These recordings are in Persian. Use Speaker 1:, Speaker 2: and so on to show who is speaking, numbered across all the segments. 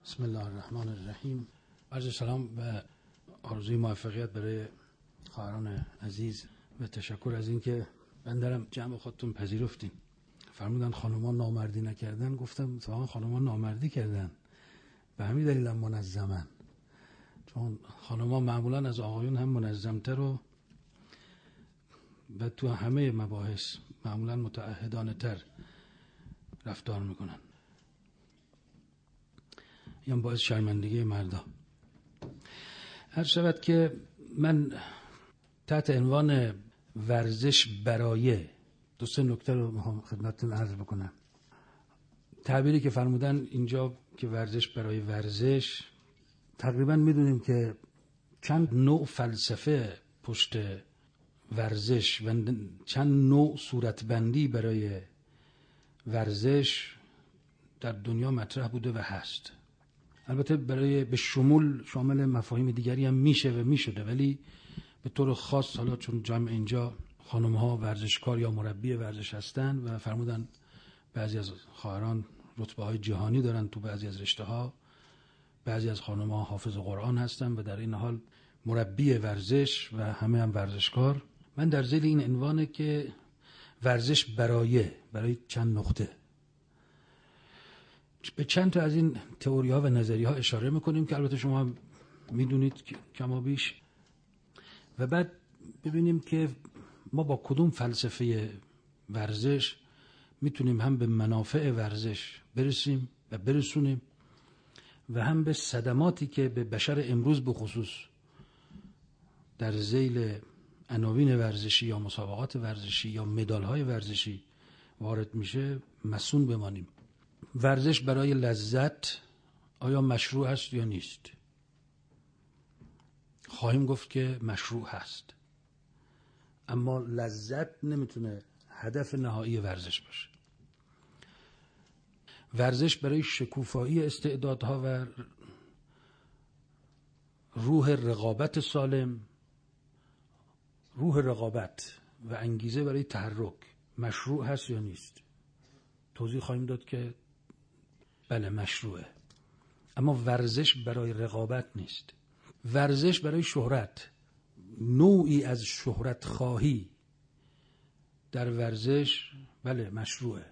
Speaker 1: بسم الله الرحمن الرحیم. عرض سلام و آرزوی موفقیت برای خواهران عزیز و تشکر از اینکه بندرم جمع خودتون پذیرفتین. فرمودن خانوما نامردی نکردن، گفتم اتفاقا خانوما نامردی کردن، به همین دلیل هم منظمن، چون خانوما معمولا از آقایون هم منظمتر و تو همه مباحث معمولا متعهدانه تر رفتار میکنن. این باعث شرمندگی مردا. هر شود که من تحت عنوان ورزش برای دو سه نکته رو میخوام خدمتتون عرض بکنم. تعبیری که فرمودن اینجا که ورزش برای ورزش، تقریبا میدونیم که چند نوع فلسفه پشت ورزش و چند نوع صورتبندی برای ورزش در دنیا مطرح بوده و هست. البته برای به شامل مفاهیم دیگری هم میشه و میشده، ولی به طور خاص حالا چون جمع اینجا خانم ها ورزشکار یا مربی ورزش هستن و فرمودن بعضی از خواهران رتبه های جهانی دارن تو بعضی از رشته ها، بعضی از خانم ها حافظ قرآن هستن و در این حال مربی ورزش و همه هم ورزشکار. من در ذیل این عنوانه که ورزش برای چند نقطه به چند تا از این تئوری ها و نظریه ها اشاره میکنیم که البته شما هم میدونید کما بیش، و بعد ببینیم که ما با کدوم فلسفه ورزش میتونیم هم به منافع ورزش برسیم و برسونیم و هم به صدماتی که به بشر امروز به خصوص در ذیل عناوین ورزشی یا مسابقات ورزشی یا مدال های ورزشی وارد میشه مصون بمانیم. ورزش برای لذت آیا مشروع است یا نیست؟ خواهیم گفت که مشروع هست، اما لذت نمیتونه هدف نهایی ورزش باشه. ورزش برای شکوفایی استعدادها و روح رقابت سالم، روح رقابت و انگیزه برای تحرک مشروع هست یا نیست؟ توضیح خواهیم داد که بله مشروعه، اما ورزش برای رقابت نیست. ورزش برای شهرت، نوعی از شهرت خواهی در ورزش بله مشروعه،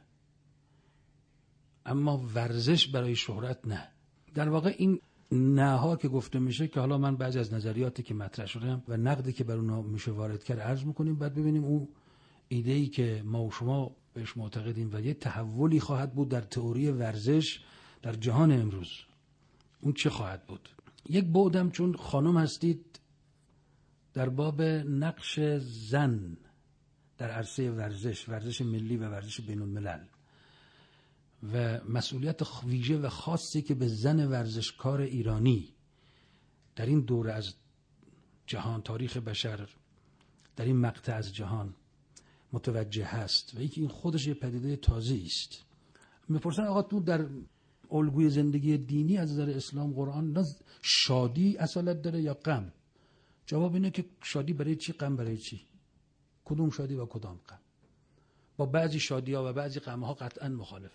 Speaker 1: اما ورزش برای شهرت نه. در واقع این نه ها که گفته میشه که حالا من بعضی از نظریاتی که مطرح شدم و نقدی که بر اونها میشه وارد کرد عرض میکنیم، بعد ببینیم اون ایده‌ای که ما و شما بهش معتقدیم و یه تحولی خواهد بود در تئوری ورزش در جهان امروز، اون چه خواهد بود. یک بعدم چون خانم هستید در باب نقش زن در عرصه ورزش ملی و ورزش بین الملل و مسئولیت ویژه و خاصی که به زن ورزشکار ایرانی در این دوره از جهان، تاریخ بشر، در این مقطع از جهان متوجه هست و اینکه این خودش یه پدیده تازه است. میپرسن آقا تو در الگوی زندگی دینی از نظر اسلام قرآن شادی اصالت داره یا غم؟ جواب اینه که شادی برای چی، غم برای چی؟ کدوم شادی و کدام غم؟ با بعضی شادی ها و بعضی غم ها قطعا مخالف.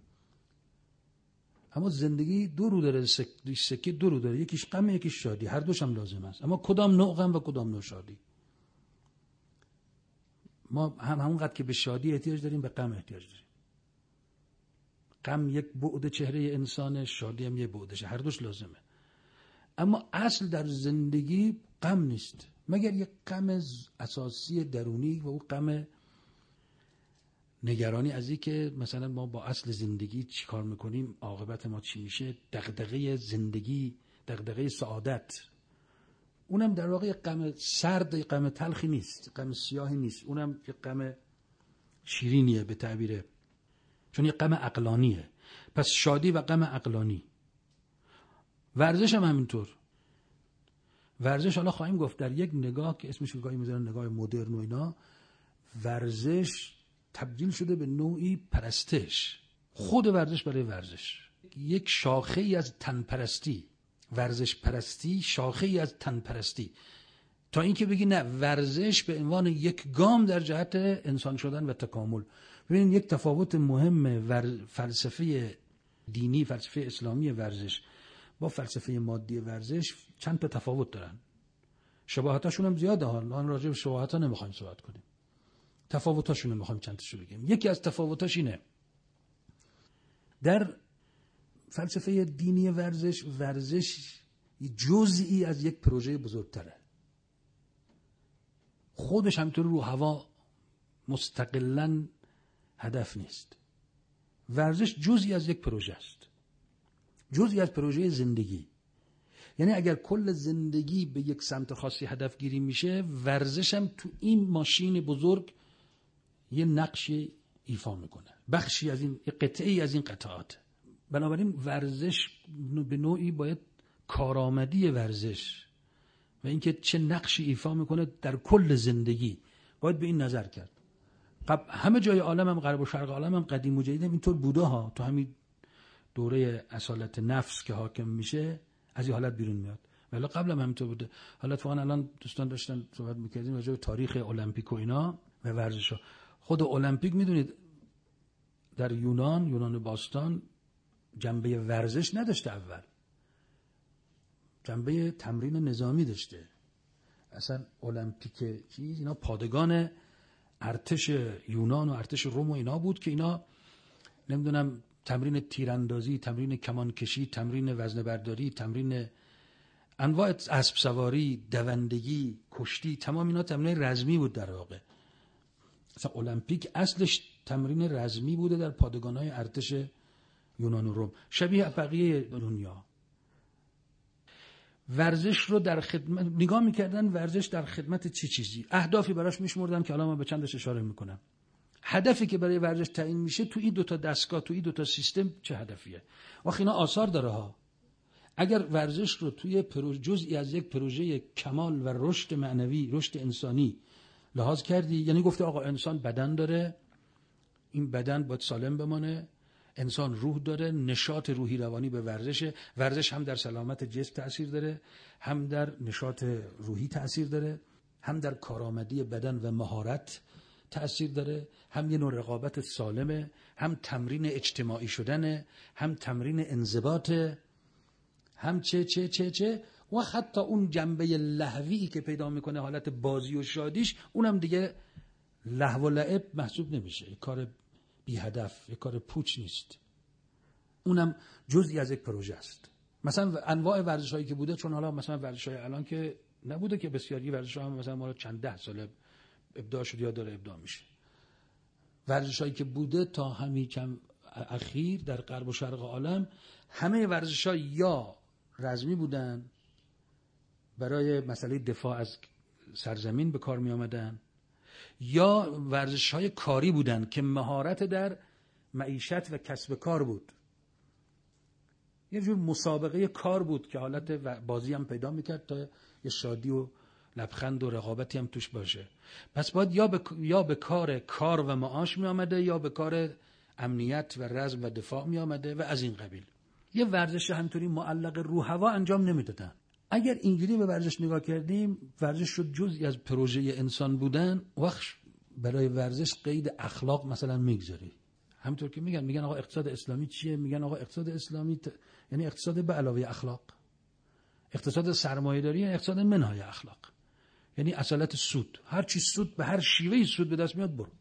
Speaker 1: اما زندگی دو رو داره، سکه دو رو داره، یکیش غم یکیش شادی، هر دوش هم لازم است، اما کدام نوع غم و کدام نوع شادی؟ ما همونقدر که به شادی احتیاج داریم به غم احتیاج داریم. غم یک بعد چهره انسان، شادی هم یک بعدشه، هر دوش لازمه. اما اصل در زندگی غم نیست مگر یک غم اساسی درونی و اون غم نگرانی از این که مثلا ما با اصل زندگی چی کار میکنیم، عاقبت ما چی میشه، دغدغه زندگی، دغدغه سعادت. اونم در واقع یک غم سرد، غم تلخی نیست، غم سیاهی نیست، اونم یک غم شیرینیه به تعبیر، چون یک غم عقلانیه. پس شادی و غم عقلانی. ورزش هم همینطور. ورزش حالا خواهیم گفت در یک نگاه که اسمش رو گاهی میذارن نگاه مدرن و اینا، ورزش تبدیل شده به نوعی پرستش. خود ورزش برای ورزش یک شاخه ای از تنپرستی، ورزش پرستی شاخه ای از تنپرستی، تا اینکه بگی نه، ورزش به عنوان یک گام در جهت انسان شدن و تکامل. ببینید یک تفاوت مهم فلسفه دینی، فلسفه اسلامی ورزش با فلسفه مادی ورزش چند تا تفاوت دارن. شباهتاشون هم زیاده ها، الان راجع به شباهت‌ها نمیخوایم صحبت کنیم. تفاوتاشون رو میخوایم چند تاشو بگیم. یکی از تفاوتاش اینه، در فلسفه دینی ورزش جزئی از یک پروژه بزرگتره. خودش همینطور رو هوا مستقلاً هدف نیست. ورزش جزئی از یک پروژه است، جزئی از پروژه زندگی. یعنی اگر کل زندگی به یک سمت خاصی هدف گیری میشه، ورزش هم تو این ماشین بزرگ یه نقشی ایفا میکنه، بخشی از این، قطعی از این قطعات. بنابراین ورزش به نوعی باید کارآمدی ورزش و اینکه چه نقشی ایفا میکنه در کل زندگی باید به این نظر کرد. همه جای عالم هم، غرب و شرق عالم هم، قدیم و جدید هم اینطور بوده ها. تو همین دوره اصالت نفس که حاکم میشه از این حالت بیرون میاد، ولی قبل هم همینطور بوده. حالا اتفاقا الان دوستان داشتن صحبت میکردیم راجع به تاریخ المپیک و اینا و ورزش ها. خود المپیک میدونید در یونان باستان جنبه ورزش نداشته، اول جنبه تمرین نظامی داشته. اصلا المپیک چیز اینا پادگان ارتش یونان و ارتش روم و اینا بود که اینا نمیدونم تمرین تیراندازی، تمرین کمانکشی، تمرین وزنه برداری، تمرین انواع اسب سواری، دوندگی، کشتی، تمام اینا تمرین رزمی بود در واقع. اصلا المپیک اصلش تمرین رزمی بوده در پادگان‌های ارتش یونان و روم، شبیه بقیه دنیا. ورزش رو در خدمت نگاه می‌کردن، ورزش در خدمت چه چیزی، اهدافی براش میشمردن که الان من به چندش اشاره میکنم. هدفی که برای ورزش تعیین میشه تو این دوتا دستگاه، تو این دوتا سیستم چه هدفیه؟ آخه اینا آثار داره ها. اگر ورزش رو توی جزئی از یک پروژه کمال و رشد معنوی، رشد انسانی لحاظ کردی، یعنی گفته آقا انسان بدن داره، این بدن باید سالم بمانه، انسان روح داره، نشاط روحی روانی به ورزش هم در سلامت جسم تأثیر داره، هم در نشاط روحی تأثیر داره، هم در کارآمدی بدن و مهارت تأثیر داره، هم یه نوع رقابت سالمه، هم تمرین اجتماعی شدنه، هم تمرین انضباط، هم چه و حتی اون جنبه لهویی که پیدا میکنه، حالت بازی و شادیش، اونم دیگه لهو و لعب محسوب نمیشه، کار بی هدف، کار پوچ نیست، اونم جزئی از یک پروژه است. مثلا انواع ورزش‌هایی که بوده، چون حالا مثلا ورزش‌های الان که نبوده که بسیاری ورزش‌ها هم مثلا ما چند ده سال ابداع شده یا داره ابداع میشه. ورزش‌هایی که بوده تا همین کم اخیر در غرب و شرق عالم، همه ورزش‌ها یا رزمی بودن، برای مسئله دفاع از سرزمین به کار می آمدن، یا ورزش‌های کاری بودن که مهارت در معیشت و کسب کار بود، یه جور مسابقه کار بود که حالت بازی هم پیدا میکرد تا یه شادی و لبخند و رقابتی هم توش باشه. پس باید یا به کار و معاش می آمده، یا به کار امنیت و رزم و دفاع می آمده و از این قبیل. یه ورزش همینطوری معلق رو هوا انجام نمیدادن. اگر اینجوری به ورزش نگاه کردیم، ورزش شد جزئی از پروژه انسان بودن، وقت برای ورزش قید اخلاق مثلا میگذاری. همونطور که میگن آقا اقتصاد اسلامی چیه؟ میگن آقا اقتصاد اسلامی یعنی اقتصاد به علاوه اخلاق. اقتصاد سرمایه‌داری یعنی اقتصاد منهای اخلاق. یعنی اصالت سود، هر چی سود به هر شیوهی سود به دست میاد برو.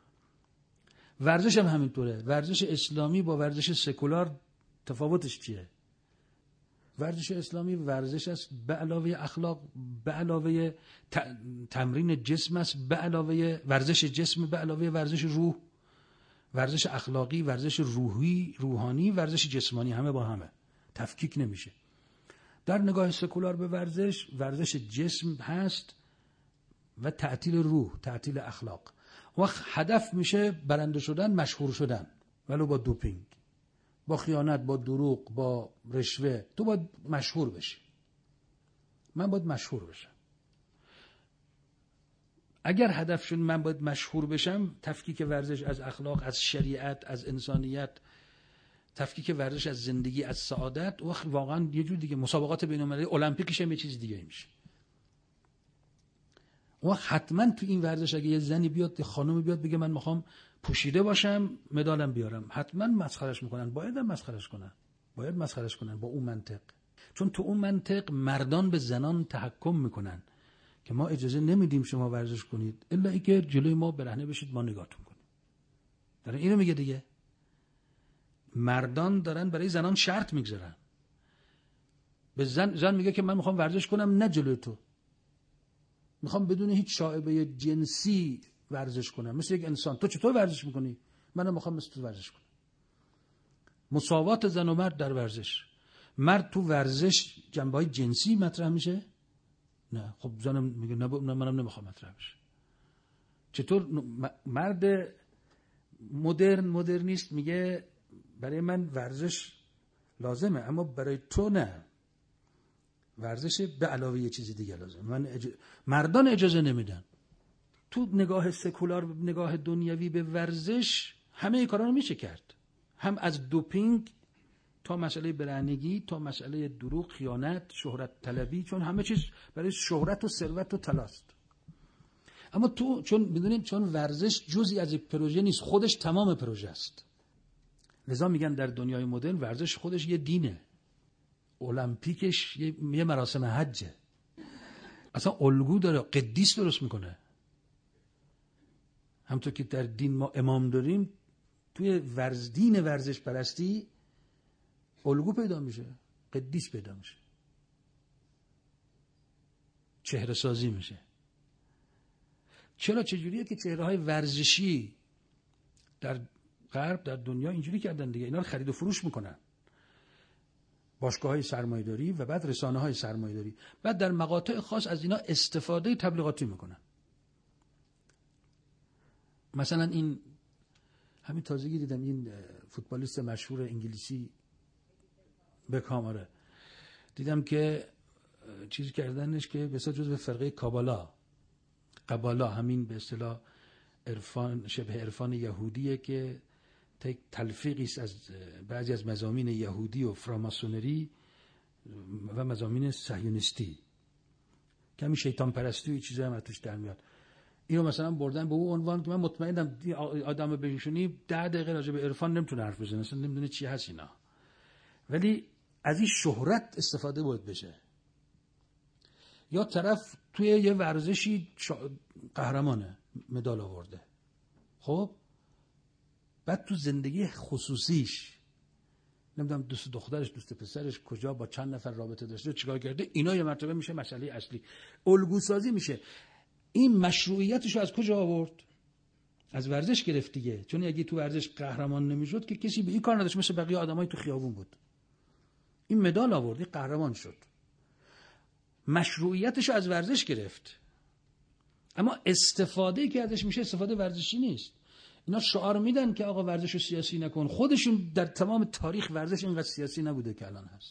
Speaker 1: ورزش هم همینطوره. ورزش اسلامی با ورزش سکولار تفاوتش چیه؟ ورزش اسلامی ورزش است به علاوه اخلاق، به علاوه تمرین جسم است، به علاوه ورزش جسم، به علاوه ورزش روح، ورزش اخلاقی، ورزش روحانی، ورزش جسمانی، همه با همه، تفکیک نمیشه. در نگاه سکولار به ورزش جسم هست و تعطیل روح، تعطیل اخلاق. وقت هدف میشه برنده شدن، مشهور شدن، ولو با دوپینگ، با خیانت، با دروغ، با رشوه. تو باید مشهور بشی، من باید مشهور بشم. اگر هدف شد من باید مشهور بشم، تفکیک ورزش از اخلاق، از شریعت، از انسانیت، تفکیک ورزش از زندگی، از سعادت، وقت واقعا یه جور دیگه مسابقات بین‌المللی، المپیکش هم یه چیز دیگه میشه. و حتما تو این ورزش اگه یه زنی بیاد، یه خانومی بیاد بگه من میخوام پوشیده باشم، مدالم بیارم، حتما مسخرش میکنن. باید مسخرش کنن با اون منطق. چون تو اون منطق مردان به زنان تحکم میکنن که ما اجازه نمیدیم شما ورزش کنید الا اینکه جلوی ما برهنه بشید ما نگاهتون کنیم. داره اینو میگه دیگه. مردان دارن برای زنان شرط میگذارن. به زن میگه که من میخوام ورزش کنم نه جلوی تو. میخوام بدون هیچ شائبه جنسی ورزش کنم مثل یک انسان. تو چطور ورزش میکنی؟ منم میخوام مثل تو ورزش کنم. مساوات زن و مرد در ورزش. مرد تو ورزش جنبه‌های جنسی مطرح میشه؟ نه. خب زنم میگه نه منم نمیخوام مطرح بشه. چطور مرد مدرنیست میگه برای من ورزش لازمه اما برای تو نه. ورزش به علاوه یه چیزی دیگه لازمه. مردان اجازه نمیدن. تو نگاه سکولار، نگاه دنیوی به ورزش همه کارا رو میشه کرد. هم از دوپینگ تا مسئله برهنگی تا مسئله دروغ، خیانت، شهرت طلبی، چون همه چیز برای شهرت و ثروت و طلاست. اما تو چون میدونید چون ورزش جزئی از یک پروژه نیست، خودش تمام پروژه است. لذا میگن در دنیای مدرن ورزش خودش یه دینه. المپیکش یه مراسم حجه. اصلا الگو داره، قدیس درست میکنه. همونطور که در دین ما امام داریم، توی دین ورزش پرستی الگو پیدا میشه، قدیس پیدا میشه، چهره سازی میشه. چجوریه که چهره‌های ورزشی در غرب، در دنیا اینجوری کردن دیگه، اینا رو خرید و فروش میکنن. باشگاه‌های سرمایه‌داری و بعد رسانه‌های سرمایه‌داری، بعد در مقاطع خاص از اینا استفاده تبلیغاتی میکنن. مثلا این همین تازگی دیدم این فوتبالیست مشهور انگلیسی بکام، آره، دیدم که چیزی کردنش که به اصطلاح جزو فرقه قبالا، همین به اصطلاح عرفان، شبه عرفان یهودیه که تلفیقی است از بعضی از مضامین یهودی و فراماسونری و مضامین صهیونیستی که همین شیطان پرستی و چیزایی هم توش در میاد. اینو مثلا بردن به اون عنوان که من مطمئنم آدم بهشونی 10 دقیقه راجع به عرفان نمیتونه حرف بزنه، اصلا نمیدونه چی هست اینا، ولی از این شهرت استفاده باید بشه. یا طرف توی یه ورزشی قهرمانه، مدال آورده، خب بعد تو زندگی خصوصیش نمیدونم دوست دخترش، دوست پسرش کجا با چند نفر رابطه داشته، چیکار کرده، اینا یه مرتبه میشه مسئله اصلی، الگو سازی میشه. این مشروعیتش رو از کجا آورد؟ از ورزش گرفت دیگه. چون اگه تو ورزش قهرمان نمیشد که کسی به این کار نداشت، مثل بقیه آدمای تو خیابون بود. این مدال آورد، این قهرمان شد، مشروعیتش رو از ورزش گرفت. اما استفاده که ازش میشه استفاده ورزشی نیست. اینا شعار میدن که آقا ورزش رو سیاسی نکن، خودشون در تمام تاریخ ورزش اینقدر سیاسی نبوده که الان هست.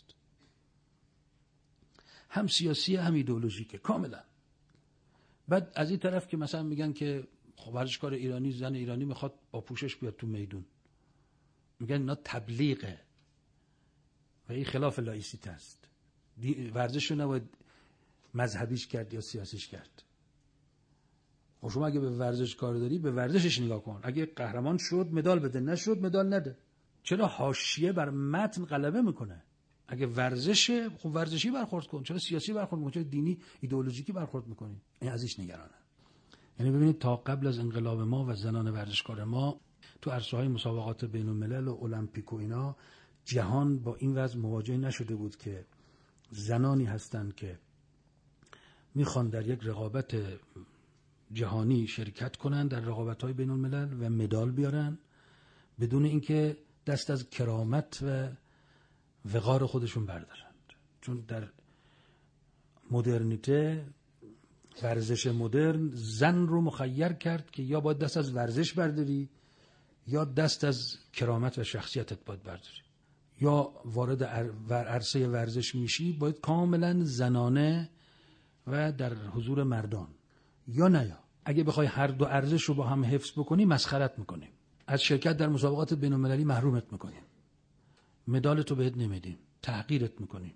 Speaker 1: هم سیاسی هم ایدئولوژیکه کاملا. بعد از این طرف که مثلا میگن که خب ورزشکار ایرانی، زن ایرانی میخواد با پوشش بیاد تو میدون، میگن اینا تبلیغه و این خلاف لایسیته است. ورزش رو نباید مذهبیش کرد یا سیاسیش کرد. خب شما اگه به ورزش کار داری به ورزشش نگاه کن، اگه قهرمان شد مدال بده، نشد مدال نده. چرا حاشیه بر متن غلبه میکنه؟ اگه ورزشه خب ورزشی برخورد کن، چرا سیاسی برخورد میکنی؟ چرا دینی ایدئولوژیکی برخورد میکنی؟ این ازش نگرانه. یعنی ببینید تا قبل از انقلاب ما و زنان ورزشکار ما تو عرصه‌های مسابقات بین الملل و المپیک و اینا، جهان با این وضع مواجه نشده بود که زنانی هستند که میخوان در یک رقابت جهانی شرکت کنن، در رقابت‌های بین الملل و مدال بیارن بدون اینکه دست از کرامت و وقار خودشون بردارند. چون در مدرنیته، ورزش مدرن زن رو مخیر کرد که یا باید دست از ورزش برداری یا دست از کرامت و شخصیتت باید برداری. یا وارد عرصه ورزش میشی باید کاملا زنانه و در حضور مردان، یا نه یا اگه بخوای هر دو ارزش رو با هم حفظ بکنی مسخرت میکنیم، از شرکت در مسابقات بین المللی محرومت میکنیم، مدالتو بهت نمیدیم، تحقیرت میکنیم.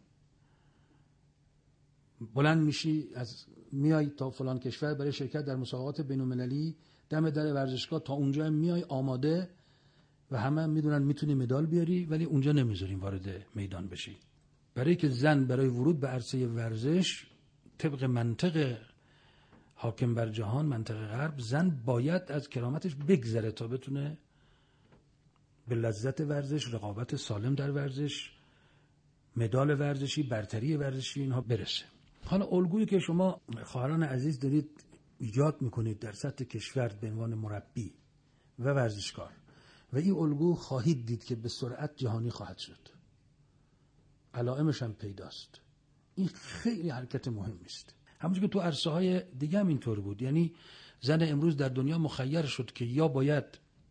Speaker 1: بلند میشی میای تا فلان کشور برای شرکت در مسابقات بین المللی، دم در ورزشگاه تا اونجا میای آماده و همه میدونن میتونی مدال بیاری، ولی اونجا نمیذاریم وارد میدان بشی. برای که زن برای ورود به عرصه ورزش طبق منطق حاکم بر جهان، منطق غرب، زن باید از کرامتش بگذره تا بتونه به لذت ورزش، رقابت سالم در ورزش، مدال ورزشی، برتری ورزشی اینها برسه. حالا الگویی که شما خواهران عزیز دارید ایجاد میکنید در سطح کشور به عنوان مربی و ورزشکار و این الگو خواهید دید که به سرعت جهانی خواهد شد. علائمش هم پیداست. این خیلی حرکت مهمی است. همونجور که تو عرصه های دیگه هم اینطور بود. یعنی زن امروز در دنیا مخیر شد که یا باید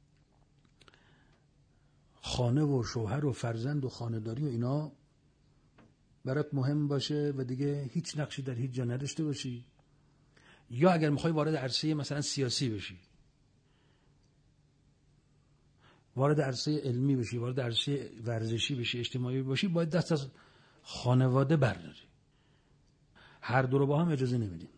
Speaker 1: خانه و شوهر و فرزند و خانه‌داری و اینا برات مهم باشه و دیگه هیچ نقشی در هیچ جا نداشته باشی، یا اگر میخوای وارد عرصه مثلا سیاسی بشی، وارد عرصه علمی بشی، وارد عرصه ورزشی بشی، اجتماعی باشی، باید دست از خانواده برداری. هر دو رو با هم اجازه نمیدیم.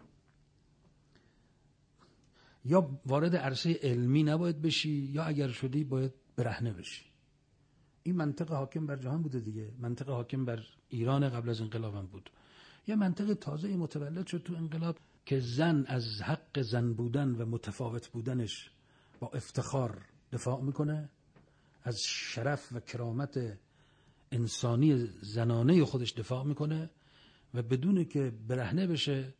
Speaker 1: یا وارد عرصه علمی نباید بشی، یا اگر شدی باید برهنه بشی. این منطق حاکم بر جهان بوده دیگه. منطق حاکم بر ایران قبل از انقلاب هم بود. یه منطق تازه متولد شد تو انقلاب که زن از حق زن بودن و متفاوت بودنش با افتخار دفاع میکنه، از شرف و کرامت انسانی زنانه خودش دفاع میکنه و بدون که برهنه بشه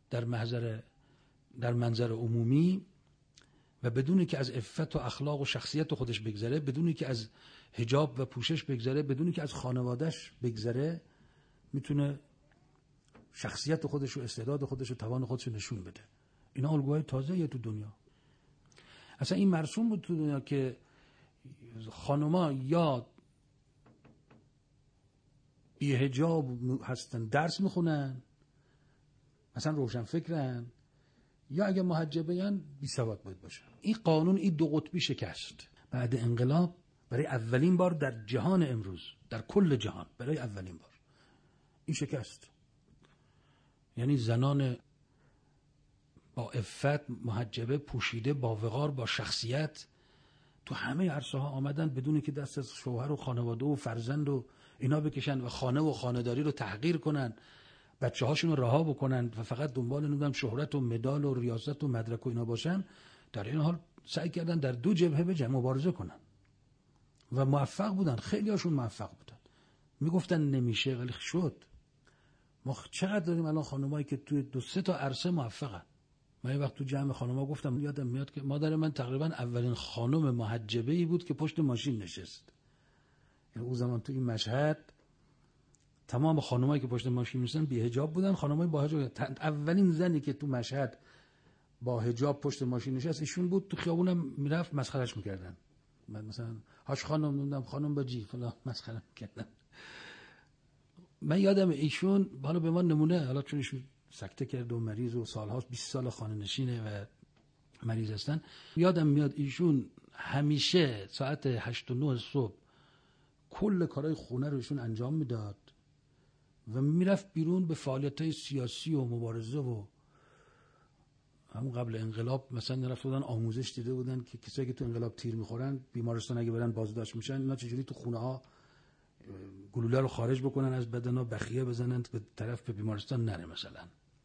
Speaker 1: در منظر عمومی و بدون که از عفت و اخلاق و شخصیت خودش بگذره، بدون که از حجاب و پوشش بگذره، بدون که از خانوادهش بگذره، میتونه شخصیت خودش و استعداد خودش و توان خودش رو نشون بده. اینا الگوهای تازه‌ایه تو دنیا. اصلا این مرسوم بود تو دنیا که خانوما یا بی حجاب هستن درس میخونن، مثلا روشن فکرن، یا اگه محجبه‌این بی سواد باید باشن. این قانون این دو قطبی شکست. بعد انقلاب برای اولین بار در جهان امروز، در کل جهان برای اولین بار این شکست. یعنی زنان با عفت، محجبه، پوشیده، با وقار، با شخصیت تو همه عرصه ها آمدن بدون که دست از شوهر و خانواده و فرزند و اینا بکشن و خانه و خانه‌داری رو تحقیر کنن، بچه هاشون رو رها بکنن و فقط دنبال شهرت و مدال و ریاست و مدرک و اینا باشن. در این حال سعی کردن در دو جبهه به جمع مبارزه کنن و موفق بودن. خیلی هاشون موفق بودن. میگفتن نمیشه ولی شد. ما چقدر داریم الان خانمایی که توی 2-3 تا عرصه موفقن. من یه وقت تو جمع خانم‌ها گفتم، یادم میاد که مادر من تقریبا اولین خانم محجبه‌ای بود که پشت ماشین نشست. یعنی اون زمان تو این مشهد تمام خانمایی که پشت ماشین میشن بی حجاب بودن، خانمای با حجاب. اولین زنی که تو مشهد با حجاب پشت ماشین نشست ایشون بود. تو خیابونم میرفت مسخرهش میکردن. من مثلا هاش خانم نوندم، خانم با جی فلان مسخره میکردن. من یادم ایشون حالا به ما نمونه، حالا چون ایشون سکته کرد و مریض و سالهاست 20 سال خانه نشینه و مریض هستن، یادم میاد ایشون همیشه ساعت 8 و 9 صبح کل کارهای خونه رو ایشون انجام میداد و میرفت بیرون به فعالیت‌های سیاسی و مبارزه. و همون قبل انقلاب مثلا رفته بودن آموزش دیده بودن که کسایی که تو انقلاب تیر میخورن بیمارستان اگه برن بازداشت میشن، اینا چجوری تو خونه ها گلوله رو خارج بکنن از بدنها، بخیه بزنن به طرف به بیمارستان نره مثلا.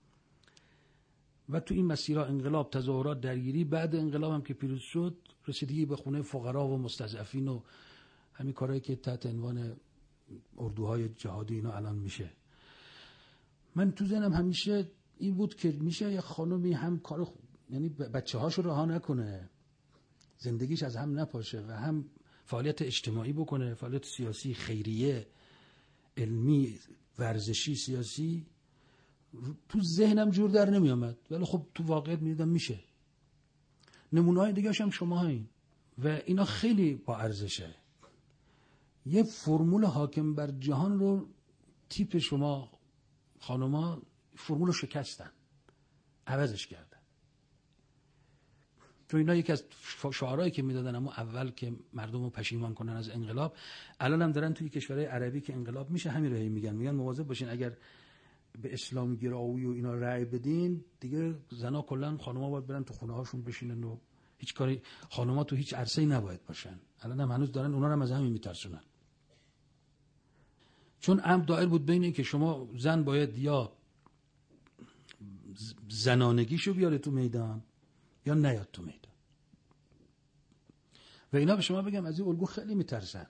Speaker 1: و تو این مسیرها انقلاب، تظاهرات، درگیری. بعد انقلاب هم که پیروز شد رسیدگی به خونه فقرا و مستضعفین و همین کارهایی که تحت عنوان اردوهای جهادی اینا الان میشه. من تو ذهنم همیشه این بود که میشه یه خانمی هم کار یعنی بچه‌هاشو رها نکنه، زندگیش از هم نپاشه و هم فعالیت اجتماعی بکنه، فعالیت سیاسی، خیریه، علمی، ورزشی، سیاسی. تو ذهنم جور در نمی آمد ولی خب تو واقعیت میدیدم میشه. نمونه‌های دیگه هم شما هستین و اینا خیلی با ارزشه. یه فرمول حاکم بر جهان رو تیپ شما خانوما فرمول رو شکستن، عوضش کردن. تو اینا یکی از شعارهایی که میدادن اما اول که مردم رو پشیمان کنن از انقلاب، الان هم دارن توی کشورهای عربی که انقلاب میشه همین رو میگن مواظب باشین اگر به اسلام گرایی و اینا رأی بدین دیگه زنا کلا خانوما باید برن تو خونه هاشون بشینن و هیچ کاری، خانوما تو هیچ عرصه‌ای نباید باشن. الان هم هنوز دارن اونا رو هم از همین میترسونن. چون امر دایر بود بین این که شما زن باید یا زنانگیشو بیاره تو میدان یا نیاد تو میدان. و اینا به شما بگم از این الگو خیلی میترسن.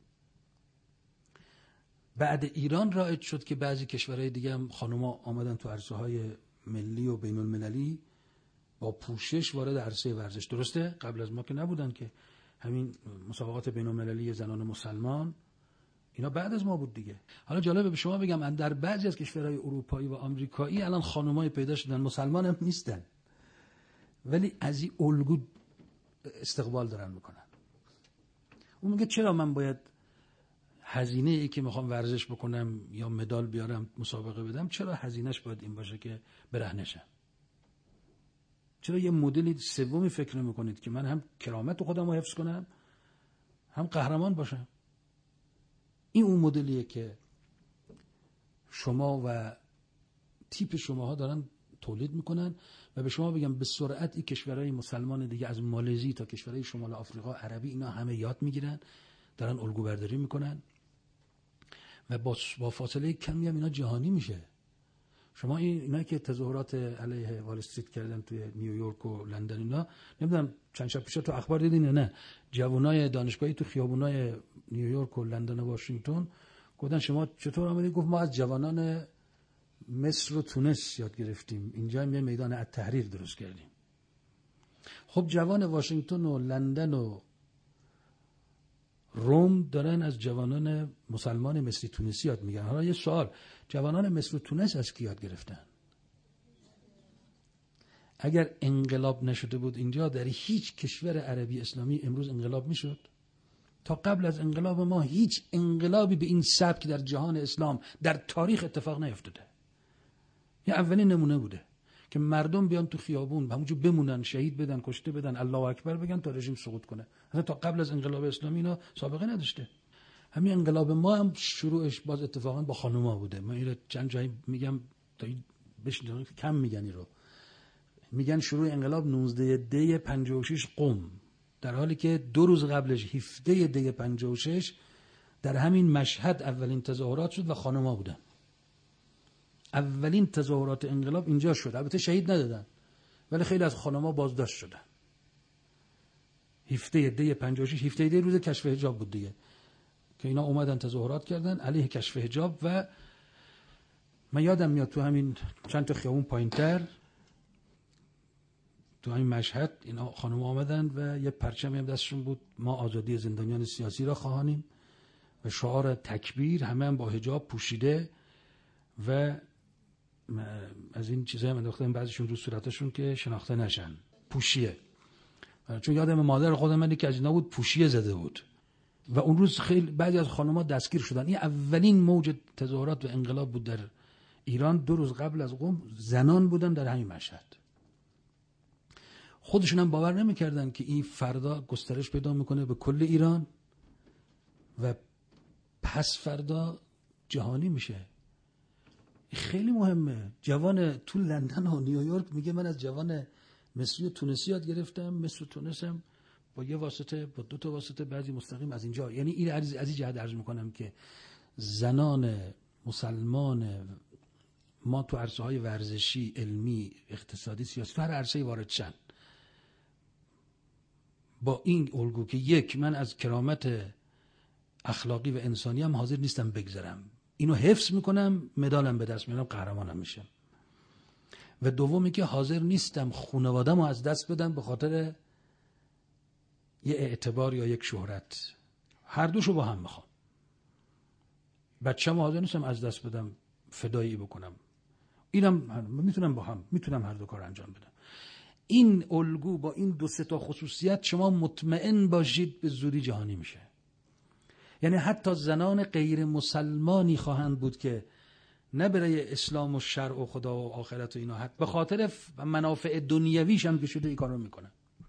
Speaker 1: بعد ایران رایج شد که بعضی کشورهای دیگه هم خانوما آمدن تو عرصه‌های ملی و بین المللی با پوشش وارد عرصه ورزش. درسته؟ قبل از ما که نبودن، که همین مسابقات بین المللی زنان مسلمان اینا بعد از ما بود دیگه. حالا جالبه به شما بگم در بعضی از کشورهای اروپایی و آمریکایی الان خانمای پیدا شدن، مسلمان هم نیستن، ولی از این الگو استقبال دارن میکنن. اون میگه چرا من باید هزینه ای که میخوام ورزش بکنم یا مدال بیارم مسابقه بدم، چرا هزینهش باید این باشه که برهنه شم؟ چرا یه مدلی سومی فکر نمیکنید که من هم کرامت خودم رو حفظ کنم هم قهرمان باشم؟ این اون مدلیه که شما و تیپ شماها دارن تولید میکنن. و به شما بگم به سرعت این کشورهای مسلمان دیگه از مالزی تا کشورهای شمال آفریقا عربی اینا همه یاد میگیرن، دارن الگو برداری میکنن و با فاصله کمی هم اینا جهانی میشه. شما اینا که تظاهرات علیه وال استریت کردن توی نیویورک و لندن، اینا نمیدونم چند شب پیش تو اخبار دیدین یا نه، جوانای دانشگاهی تو خیابونای نیویورک و لندن و واشنگتن گفتن شما چطور آمدید؟ گفت ما از جوانان مصر و تونس یاد گرفتیم، اینجا یه میدان التحریر درست کردیم. خب جوان واشنگتن و لندن و روم دارن از جوانان مسلمان مصری تونسی یاد میگن. حالا یه سوال، جوانان مصر و تونس از کی یاد گرفتن؟ اگر انقلاب نشده بود اینجا، در هیچ کشور عربی اسلامی امروز انقلاب میشد؟ تا قبل از انقلاب ما هیچ انقلابی به این سبک در جهان اسلام در تاریخ اتفاق نیفتاده. یه اولین نمونه بوده که مردم بیان تو خیابون همونجور بمونن، شهید بدن، کشته بدن، الله اکبر بگن تا رژیم سقوط کنه. اصلا تا قبل از انقلاب اسلامی اینا سابقه نداشته. همین انقلاب ما هم شروعش باز اتفاقا با خانوما بوده. من اینو چند جایی میگم تا بشنوید، کم میگن رو. میگن شروع انقلاب 19 دی 56 قم، در حالی که 2 روز قبلش 17 دی 56 در همین مشهد اولین تظاهرات شد و خانوما بودن. اولین تظاهرات انقلاب اینجا شد. البته شهید ندادن ولی خیلی از خانم‌ها بازداشت شدن. 17 دی 56، 17 دی روز کشف حجاب بود دیگه، که اینا اومدن تظاهرات کردن علیه کشف حجاب. و من یادم میاد تو همین چند تا خیابون پایینتر تو همین مشهد اینا خانم‌ها آمدن و یه پرچمی هم دستشون بود، ما آزادی زندانیان سیاسی را خواهانیم، و شعار تکبیر، همه هم با حجاب پوشیده و از این چیزایی هم انداختن بعضیشون رو صورتشون که شناخته نشن. پوشیه. چون یادم مادر خودم من که از اینا بود پوشیه زده بود و اون روز خیلی بعضی از خانم‌ها دستگیر شدن. این اولین موج تظاهرات و انقلاب بود در ایران. 2 روز قبل از قم زنان بودن در همین مشهد. خودشون هم باور نمی‌کردن که این فردا گسترش پیدا میکنه به کل ایران و پس فردا جهانی میشه. خیلی مهمه. جوان تو لندن و نیویورک میگه من از جوان مصری و تونسی یاد گرفتم. مصر و تونس هم با یه واسطه، با 2 تا واسطه، بعضی مستقیم از اینجا. یعنی این از این جهت عرض میکنم که زنان مسلمان ما تو عرصه‌های ورزشی، علمی، اقتصادی، سیاسی، تو هر عرصه‌ای وارد شن با این الگو که یک، من از کرامت اخلاقی و انسانی هم حاضر نیستم بگذرم، اینو حفظ میکنم، مدالم به دست میارم، قهرمانم میشم. و دومی که حاضر نیستم خانواده‌مو از دست بدم به خاطر یه اعتبار یا یک شهرت. هر دوشو با هم میخوام. بچه‌مو حاضر نیستم از دست بدم، فدایی بکنم. اینم میتونم هر دو کار انجام بدم. این الگو با این 2-3 تا خصوصیت شما مطمئن باشید به زودی جهانی میشه. یعنی حتی زنان غیر مسلمانی خواهند بود که نه برای اسلام و شرع و خدا و آخرت و اینا، حتی به خاطر منافع دنیویش هم که شده این کارو میکنن.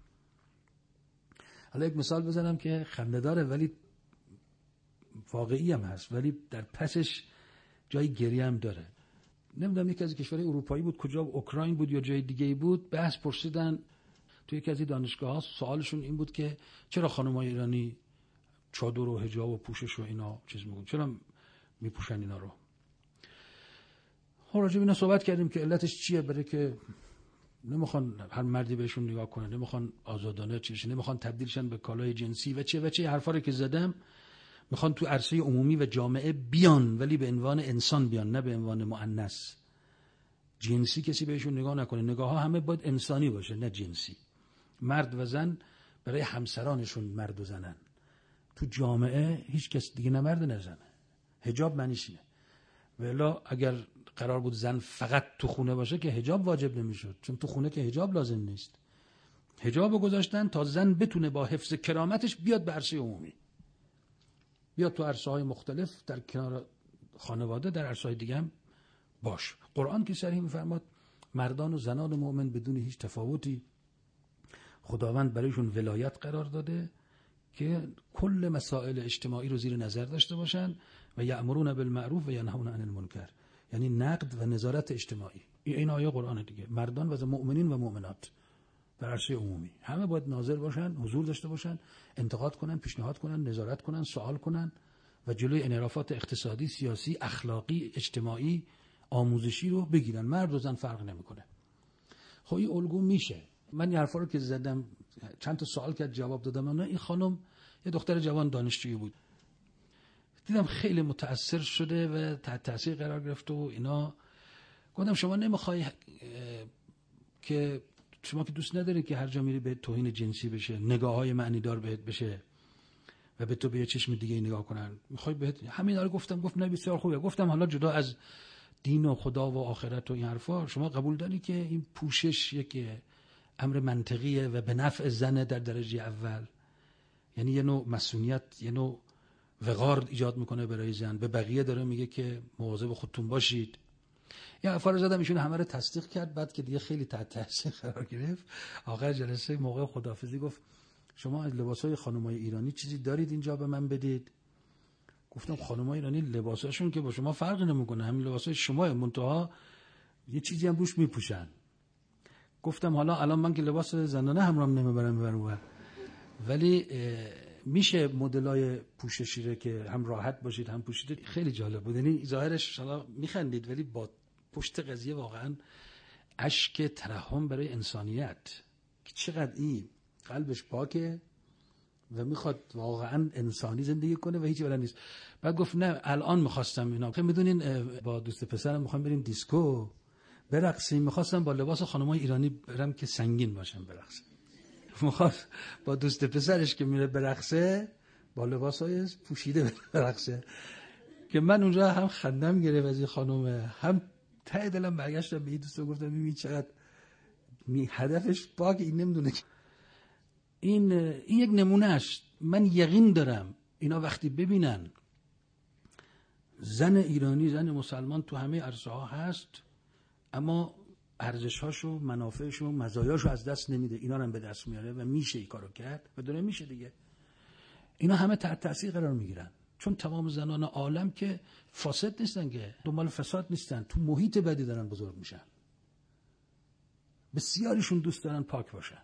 Speaker 1: حالا یک مثال بزنم که خنده‌داره ولی واقعی هم هست، ولی در پسش جای گریه هم داره. نمیدونم یکی از کشورهای اروپایی بود، کجا، اوکراین بود یا جای دیگه‌ای بود، بحث پرسیدن توی یکی از دانشگاه‌ها. سوالشون این بود که چرا خانم‌های ایرانی چادر و حجاب و پوشش و اینا چیز میگن، چرا میپوشن اینا رو. راجع به اینا صحبت کردیم که علتش چیه، برای که نمیخوان هر مردی بهشون نگاه کنه، نمیخوان آزادانه چیزی، نمیخوان تبدیلشن به کالای جنسی و چه حرفا رو که زدم. میخوان تو عرصه عمومی و جامعه بیان، ولی به عنوان انسان بیان، نه به عنوان مؤنث. جنسی کسی بهشون نگاه نکنه. نگاه ها همه باید انسانی باشه، نه جنسی. مرد و زن برای همسرانشون مرد و زنن. تو جامعه هیچ کس دیگه نه مرد نه زنه. حجاب معنیش اینه. والا اگر قرار بود زن فقط تو خونه باشه که حجاب واجب نمیشد، چون تو خونه که حجاب لازم نیست. حجابو گذاشتن تا زن بتونه با حفظ کرامتش بیاد به عرصه عمومی، بیاد تو عرصه‌های مختلف در کنار خانواده، در عرصه‌های دیگه هم باش. قرآن که صریح می‌فرماد مردان و زنان مؤمن بدون هیچ تفاوتی خداوند برایشون ولایت قرار داده که کل مسائل اجتماعی رو زیر نظر داشته باشن و یأمرون بالمعروف و ینهون عن المنکر، یعنی نقد و نظارت اجتماعی. این آیه قرآن دیگه. مردان و مؤمنین و مؤمنات در عرصه عمومی همه باید ناظر باشن، حضور داشته باشن، انتقاد کنن، پیشنهاد کنن، نظارت کنن، سوال کنن و جلوی انحرافات اقتصادی، سیاسی، اخلاقی، اجتماعی، آموزشی رو بگیرن. مرد و زن فرق نمیکنه. خب این الگو میشه. من این حرفا رو که زدم چند تا سوال کرد جواب دادم. انا این خانم یه دختر جوان دانشجویی بود، دیدم خیلی متأثر شده و تحت تاثیر قرار گرفته و اینا. گفتم شما نمیخوای که شما که دوست نداری که هر جا میری به توهین جنسی بشه، نگاه‌های معنیدار بهت بشه و به تو به یه چشم دیگه نگاه کنن، میخوای بهت همین رو گفتم. گفت نه بسیار خوبه. گفتم حالا جدا از دین و خدا و آخرت و این حرفا، شما قبول داری که این پوشش یک امر منطقیه و به نفع زن در درجه اول، یعنی یه نوع مسئولیت، یه نوع وقار ایجاد میکنه برای زن. به بقیه داره میگه که مواظب خودتون باشید. یه حرفا رو زدم، ایشون همه رو تصدیق کرد. بعد که دیگه خیلی تحت تاثیر قرار گرفت، آخر جلسه موقع خداحافظی گفت شما از لباسای خانمای ایرانی چیزی دارید اینجا به من بدید؟ گفتم خانمای ایرانی لباساشون که با شما فرق نمیکنه، همین لباسای شما، منتها یه چیزی هم روش میپوشن. گفتم حالا الان من که لباس زنانه همراهم نمیبرم، ولی میشه مدلای پوششی رو که هم راحت باشید هم پوشیدید. خیلی جالب بود. یعنی ظاهرش حالا میخندید ولی با پشت قضیه واقعا اشک ترحم برای انسانیت، که چقدر این قلبش پاکه و میخواد واقعا انسانی زندگی کنه و هیچ بلد نیست. بعد گفت نه الان میخواستم اینا، که میدونین با دوست پسرم میخوام بریم دیسکو برقصیم، میخواستم با لباس خانمای ایرانی برم که سنگین باشم برقصم. میخواست با دوست پسرش که میره برقصه با لباسای پوشیده برقصه، که من اونجا هم خندم گرفت از این خانم، هم ته دلم برگشتم به این دوستو گفتم ببین چقدر هدفش پاک، این نمیدونه. این یک نمونه است. من یقین دارم اینا وقتی ببینن زن ایرانی، زن مسلمان تو همه عرصه ها هست، اما ارزش‌هاشو، منافعشو، مزایاشو از دست نمیده، اینا رو هم به دست میاره و میشه این کارو کرد و داره میشه دیگه. اینا همه تحت تاثیر قرار میگیرن، چون تمام زنان عالم که فاسد نیستن، که دنبال فساد نیستن، تو محیط بدی دارن بزرگ میشن. بسیاریشون دوست دارن پاک باشن،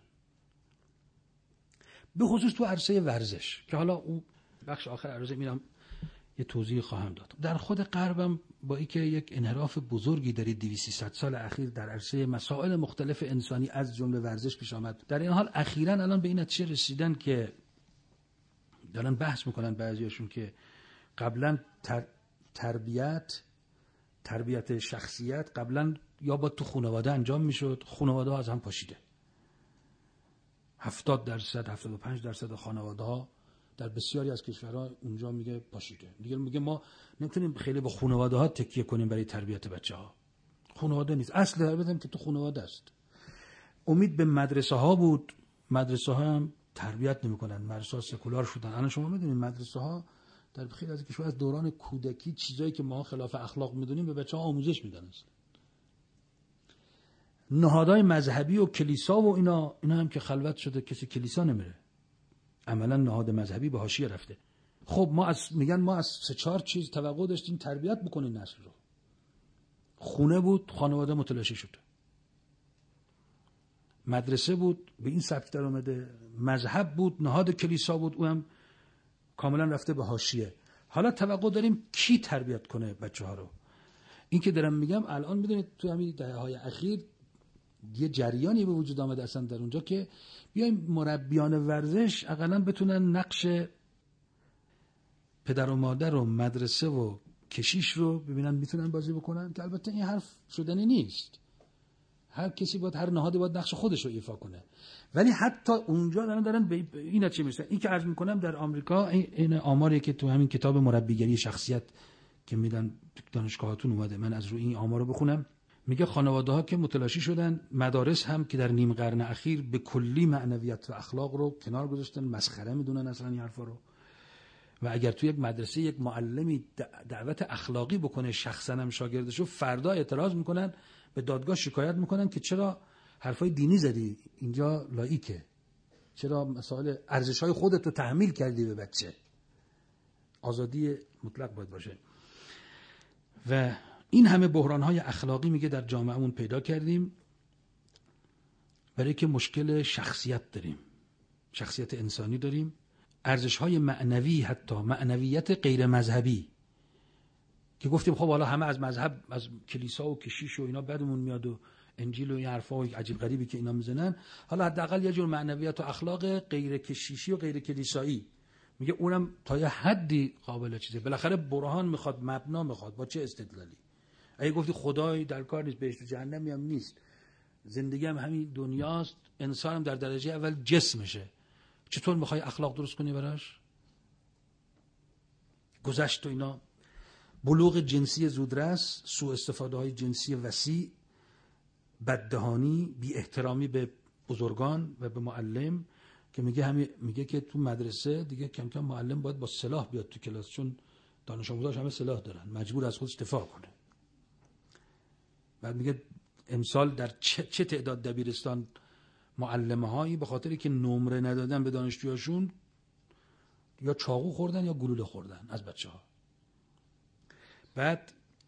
Speaker 1: به خصوص تو عرصه ورزش، که حالا اون بخش آخر عرضه میرم یه توضیح خواهم داد. در خود غربم با اینکه یک انحراف بزرگی در 200-300 سال اخیر در عرصه مسائل مختلف انسانی از جمله ورزش پیش آمد، در این حال اخیراً الان به این نتیجه رسیدن که دارن بحث میکنن بعضیاشون که قبلا تربیت شخصیت قبلا یا با تو خانواده انجام میشد، خانواده ها از هم پاشیده. 70% 75% خانواده ها در بسیاری از کشورها اونجا میگه پاشیده. دیگه میگه ما نمیتونیم خیلی با خانواده ها تکیه کنیم برای تربیت بچه ها. خانواده نیست، اصل تربیت که تو خانواده است. امید به مدرسه ها بود، مدرسه ها هم تربیت نمیکنن، مدرسه ها سکولار شدن. الان شما میدونید مدرسه ها در خیلی از کشورها از دوران کودکی چیزایی که ما خلاف اخلاق میدونیم به بچه ها آموزش میدن. نهادهای مذهبی و کلیسا و اینا هم که خلوت شده، کسی کلیسا نمیره، عملا نهاد مذهبی به حاشیه رفته. خب میگن ما از 3-4 چیز توقع داشتیم تربیت بکنیم نسل رو. خونه بود، خانواده متلاشی شده. مدرسه بود، به این سبک در اومده. مذهب بود، نهاد کلیسا بود، او هم کاملا رفته به حاشیه. حالا توقع داریم کی تربیت کنه بچه‌ها رو؟ این که دارم میگم الان میدونید تو همین دهه‌های اخیر یه جریانی به وجود آمده اصلا در اونجا که بیایم مربیان ورزش حداقل بتونن نقش پدر و مادر و مدرسه و کشیش رو ببینن میتونن بازی بکنن، که البته این حرف شدنی نیست. هر کسی باید، هر نهادی باید نقش خودش رو ایفا کنه، ولی حتی اونجا دارن به اینا چی میشه. این که عرض میکنم در آمریکا این آماری که تو همین کتاب مربیگری شخصیت که میدن دانشگاهاتون اومده، من از روی این آمار رو بخونم. میگه خانواده‌ها که متلاشی شدن، مدارس هم که در نیم قرن اخیر به کلی معنویت و اخلاق رو کنار گذاشتن، مسخره میدونن اصلا این حرفا رو. و اگر تو یک مدرسه یک معلمی دعوت اخلاقی بکنه شخصا هم شاگردشو، فردا اعتراض میکنن، به دادگاه شکایت میکنن که چرا حرفای دینی زدی، اینجا لاییکه، چرا مسائل ارزش‌های خودت رو تحمیل کردی به بچه. آزادی مطلق باید باشه. و این همه بحران‌های اخلاقی میگه در جامعهمون پیدا کردیم برای که مشکل شخصیت داریم، شخصیت انسانی داریم، ارزش‌های معنوی، حتی معنویت غیر مذهبی که گفتیم خب حالا همه از مذهب، از کلیسا و کشیش و اینا بدمون میاد و انجیل و این حرفا عجیب غریبی که اینا میزنن، حالا حداقل یه جور معنویت و اخلاق غیر کشیشی و غیر کلیسایی میگه اونم تا یه حدی قابل چیزه. بالاخره برهان میخواد، مبنا میخواد، با چه استدلالی؟ اگه گفتی خدای در کار نیست، بهشت و جهنمی هم نیست، زندگی هم همین دنیاست، انسان هم در درجه اول جسمشه، چطور میخوای اخلاق درست کنی براش؟ گذشت و اینا، بلوغ جنسی زودرس، سوء استفاده های جنسی وسیع، بددهانی، بی احترامی به بزرگان و به معلم، که میگه که تو مدرسه دیگه کم کم معلم باید با سلاح بیاد تو کلاس، چون دانش آموزاش همه سلاح دارن، مجبور از خودش دفاع کنه. بعد میگه امسال در چه تعداد دبیرستان معلمه هایی به خاطری که نمره ندادن به دانشجویاشون یا چاقو خوردن یا گلوله خوردن از بچه ها. بعد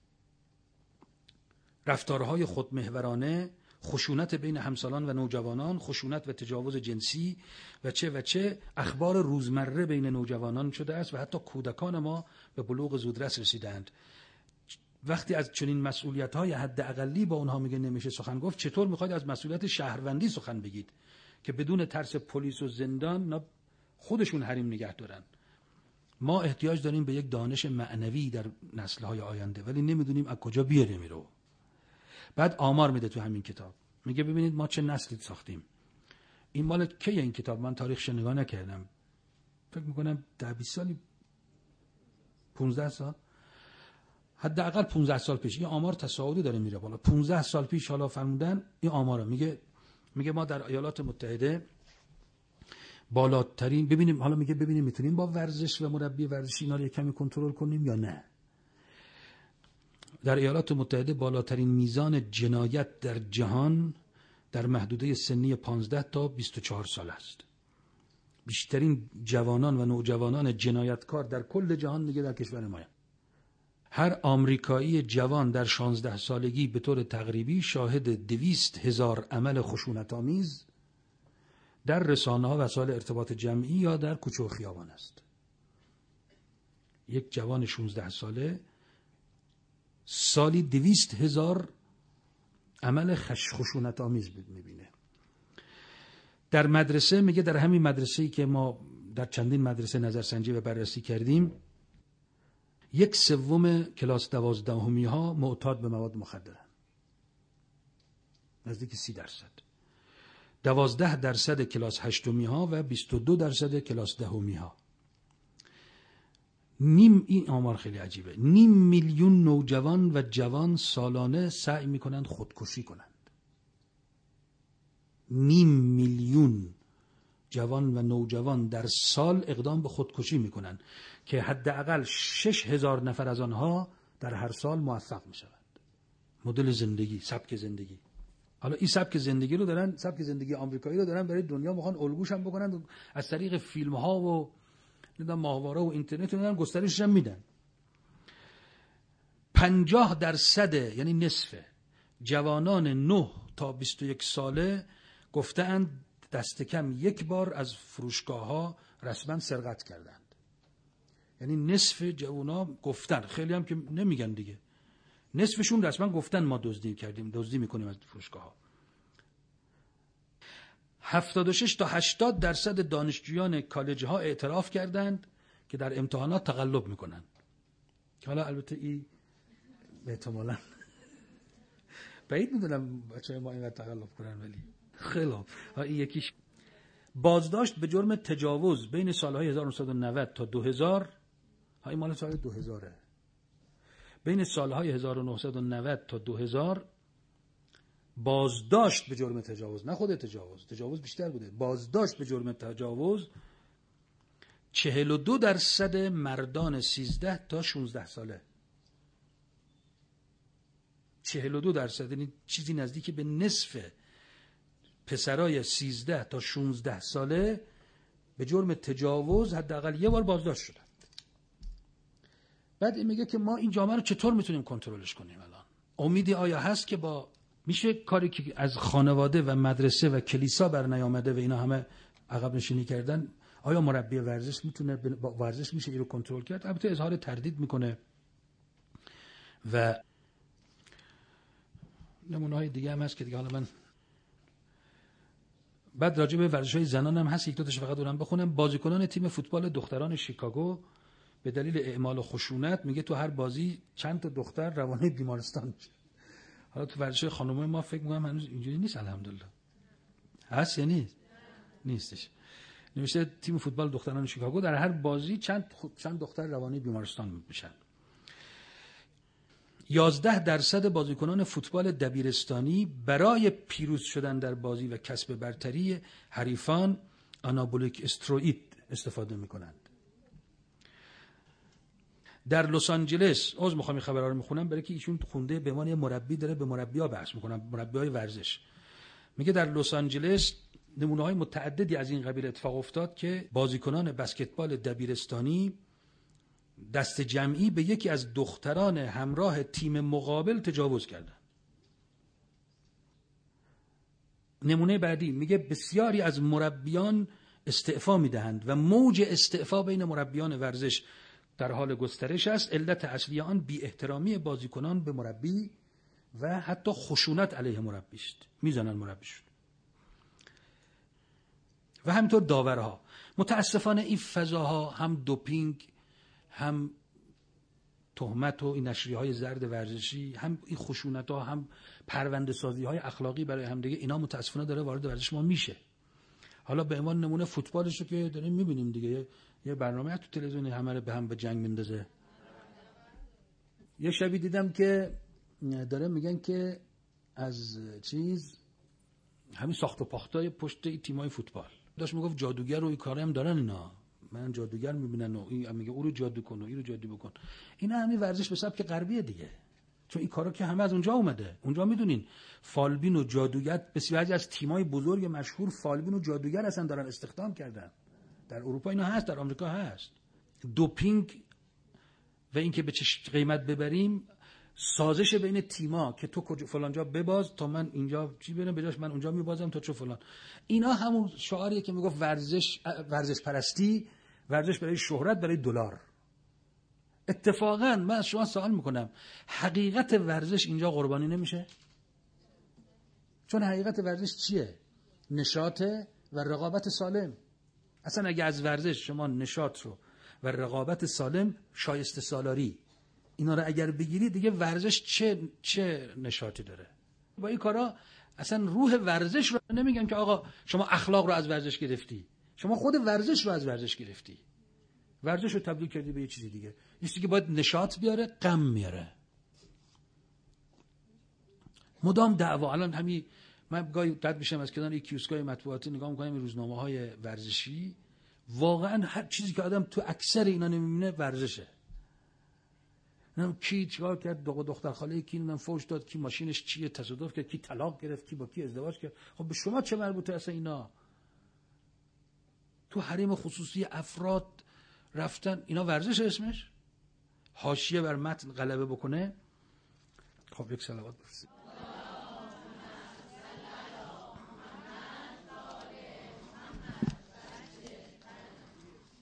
Speaker 1: رفتارهای خودمحورانه، خشونت بین همسالان و نوجوانان، خشونت و تجاوز جنسی و چه اخبار روزمره بین نوجوانان شده است و حتی کودکان ما به بلوغ زودرس رسیدند. وقتی از چنین مسئولیت‌های حد اقلی با اونها میگه نمیشه سخن گفت، چطور میخواید از مسئولیت شهروندی سخن بگید که بدون ترس پلیس و زندان خودشون حریم نگه دارن؟ ما احتیاج داریم به یک دانش معنوی در نسل‌های آینده، ولی نمیدونیم از کجا بیاریم رو. بعد آمار میده تو همین کتاب، میگه ببینید ما چه نسلی ساختیم. این مال کیه این کتاب؟ من تاریخش نگاه نکردم، فکر میکنم 10-20 سالی، 15 سال، حداقل 15 سال پیش. این آمار تصاعدی داره میره بالا. 15 سال پیش حالا فرمودن این آمارا. میگه ما در ایالات متحده بالاترین، ببینیم حالا میگه ببینیم میتونیم با ورزش و مربی ورزشی اینا رو کمی کنترل کنیم یا نه. در ایالات متحده بالاترین میزان جنایت در جهان در محدوده سنی 15 تا 24 سال است. بیشترین جوانان و نوجوانان جنایتکار در کل جهان دیگه در کشور ما. هر آمریکایی جوان در 16 سالگی به طور تقریبی شاهد 200,000 عمل خشونت‌آمیز در رسانه‌ها و وسایل ارتباط جمعی یا در کوچه و خیابان است. یک جوان 16 ساله سالی 200,000 عمل خشونت‌آمیز می‌بینه. در مدرسه میگه، در همین مدرسه‌ای که ما در چندین مدرسه نظرسنجی و بررسی کردیم، 1/3 کلاس 12می ها معتاد به مواد مخدرند، نزدیک 30%. 12% کلاس 8می ها و 22% کلاس 10می ها. این آمار خیلی عجیبه. 500,000 نوجوان و جوان سالانه سعی میکنند خودکشی کنند. 500,000 جوان و نوجوان در سال اقدام به خودکشی میکنند که حداقل 6,000 نفر از آنها در هر سال موفق میشوند. مدل زندگی، سبک زندگی. حالا این سبک زندگی رو دارن، سبک زندگی آمریکایی رو دارن برای دنیا میخوان الگوش هم بکنن و از طریق فیلم ها و ماهواره و اینترنت رو گسترشش هم میدن. 50% یعنی نصف جوانان 9 تا 21 ساله گفتند دست کم یک بار از فروشگاه ها رسما سرقت کردند. یعنی نصف جوونا گفتن، خیلی هم که نمیگن دیگه، نصفشون رسما گفتن ما دزدی میکنیم از فروشگاه‌ها. 76 تا 80% دانشجویان کالج ها اعتراف کردند که در امتحانات تقلب میکنن. حالا البته این احتمالاً بعید میدونم بچه‌های ما اینقدر تقلب کنن، ولی خیلی این یکیش. بازداشت به جرم تجاوز بین سالهای 1990 تا 2000، این مال سال 2000، بین سالهای 1990 تا 2000 بازداشت به جرم تجاوز، نه خود تجاوز بیشتر بوده، بازداشت به جرم تجاوز 42% مردان 13 تا 16 ساله. 42%، یعنی چیزی نزدیک به نصف پسرای 13 تا 16 ساله به جرم تجاوز حداقل یه بار بازداشت شدن. بعد این میگه که ما این جامعه رو چطور میتونیم کنترلش کنیم الان؟ امیدی آیا هست که میشه کاری که از خانواده و مدرسه و کلیسا بر نیامده و اینا همه عقب نشینی کردن، آیا مربی ورزش میتونه با ورزش میشه این رو کنترل کرد؟ البته اظهار تردید میکنه و نمونه‌های دیگه هم هست که دیگه حالا من بعد راجع به ورزش‌های زنان هم هست، یک دو تاش فقط دارم بخونم. بازیکنان تیم فوتبال دختران شیکاگو به دلیل اعمال خشونت، میگه تو هر بازی چند تا دختر روانه بیمارستان میشه. حالا تو ورزش خانم‌های ما فکر می‌کنم هنوز اینجوری نیست، الحمدلله. هست یا نیست؟ نیستش. نوشته تیم فوتبال دختران شیکاگو در هر بازی چند دختر روانه بیمارستان میشن. 11% بازیکنان فوتبال دبیرستانی برای پیروز شدن در بازی و کسب برتری حریفان آنابولیک استروئید استفاده میکنند. در لس آنجلس، میخوام این خبرها رو میخونم برای که ایشون خونده به عنوان مربی داره به مربی‌ها بحث میکنه، مربی‌های ورزش. میگه در لس آنجلس نمونه‌های متعددی از این قبیل اتفاق افتاد که بازیکنان بسکتبال دبیرستانی دست جمعی به یکی از دختران همراه تیم مقابل تجاوز کردند. نمونه بعدی میگه بسیاری از مربیان استعفا میدهند و موج استعفا بین مربیان ورزش در حال گسترش است. علت اصلی آن بی احترامی بازیکنان به مربی و حتی خشونت علیه مربی است. میزنن مربیشون. و همینطور داورها. متاسفانه این فضاها هم دوپینگ، هم تهمت و این نشریه‌های زرد ورزشی، هم این خشونت‌ها، هم پرونده سازی‌های اخلاقی برای هم دیگه، اینا متاسفانه داره وارد ورزش ما میشه. حالا به عنوان نمونه فوتبالش رو که داریم می‌بینیم دیگه، یه برنامه تو تلویزیون همه رو به هم به جنگ میندازه. یه شبی دیدم که داره میگن که از همین ساخت و پاختای پشت این تیمای فوتبال داشت میگفت جادوگر و این کارا هم دارن اینا، من جادوگر میبینن و این میگه او رو جادو کن و این رو جادو بکن. اینا همین ورزش به سبک غربیه دیگه، چون این کارا که همه از اونجا اومده. اونجا میدونین فالبین و جادوگر، بسیاری از تیمای بزرگ مشهور فالبین و جادوگر اصلا دارن استخدام کردن. در اروپا اینا هست، در آمریکا هست. دوپینگ و اینکه به چه قیمت ببریم، سازش بین تیما که تو کجا فلان جا بباز تا من اینجا چی برم، بجاش من اونجا میبازم تا چه فلان. اینا همون شعاریه که میگفت ورزش پرستی، ورزش برای شهرت، برای دلار. اتفاقا من از شما سوال میکنم، حقیقت ورزش اینجا قربانی نمیشه؟ چون حقیقت ورزش چیه؟ نشاط و رقابت سالم. اصلا اگه از ورزش شما نشاط رو و رقابت سالم، شایسته سالاری، اینا رو اگر بگیری دیگه ورزش چه نشاطی داره؟ با این کارا اصلا روح ورزش رو نمیگن که آقا شما اخلاق رو از ورزش گرفتی، شما خود ورزش رو از ورزش گرفتی، ورزش رو تبدیل کردی به یه چیزی دیگه، یه چیزی که باید نشاط بیاره، غم میاره. مدام دعوا. الان همین من گاهی رد میشم از کنار یک کیوسکای مطبوعاتی نگاه میکنم این روزنامه‌های ورزشی، واقعا هر چیزی که آدم تو اکثر اینا نمیبینه ورزشه. نمیدونم کی چیکار کرد، دختر خاله کی نمیدونم فوش داد، کی ماشینش چیه تصادف کرد، کی طلاق گرفت، کی با کی ازدواج کرد. خب به شما چه مربوطه اصلا اینا؟ تو حریم خصوصی افراد رفتن، اینا ورزش اسمش؟ حاشیه بر متن غلبه بکنه. خب یک صلوات بفرستید.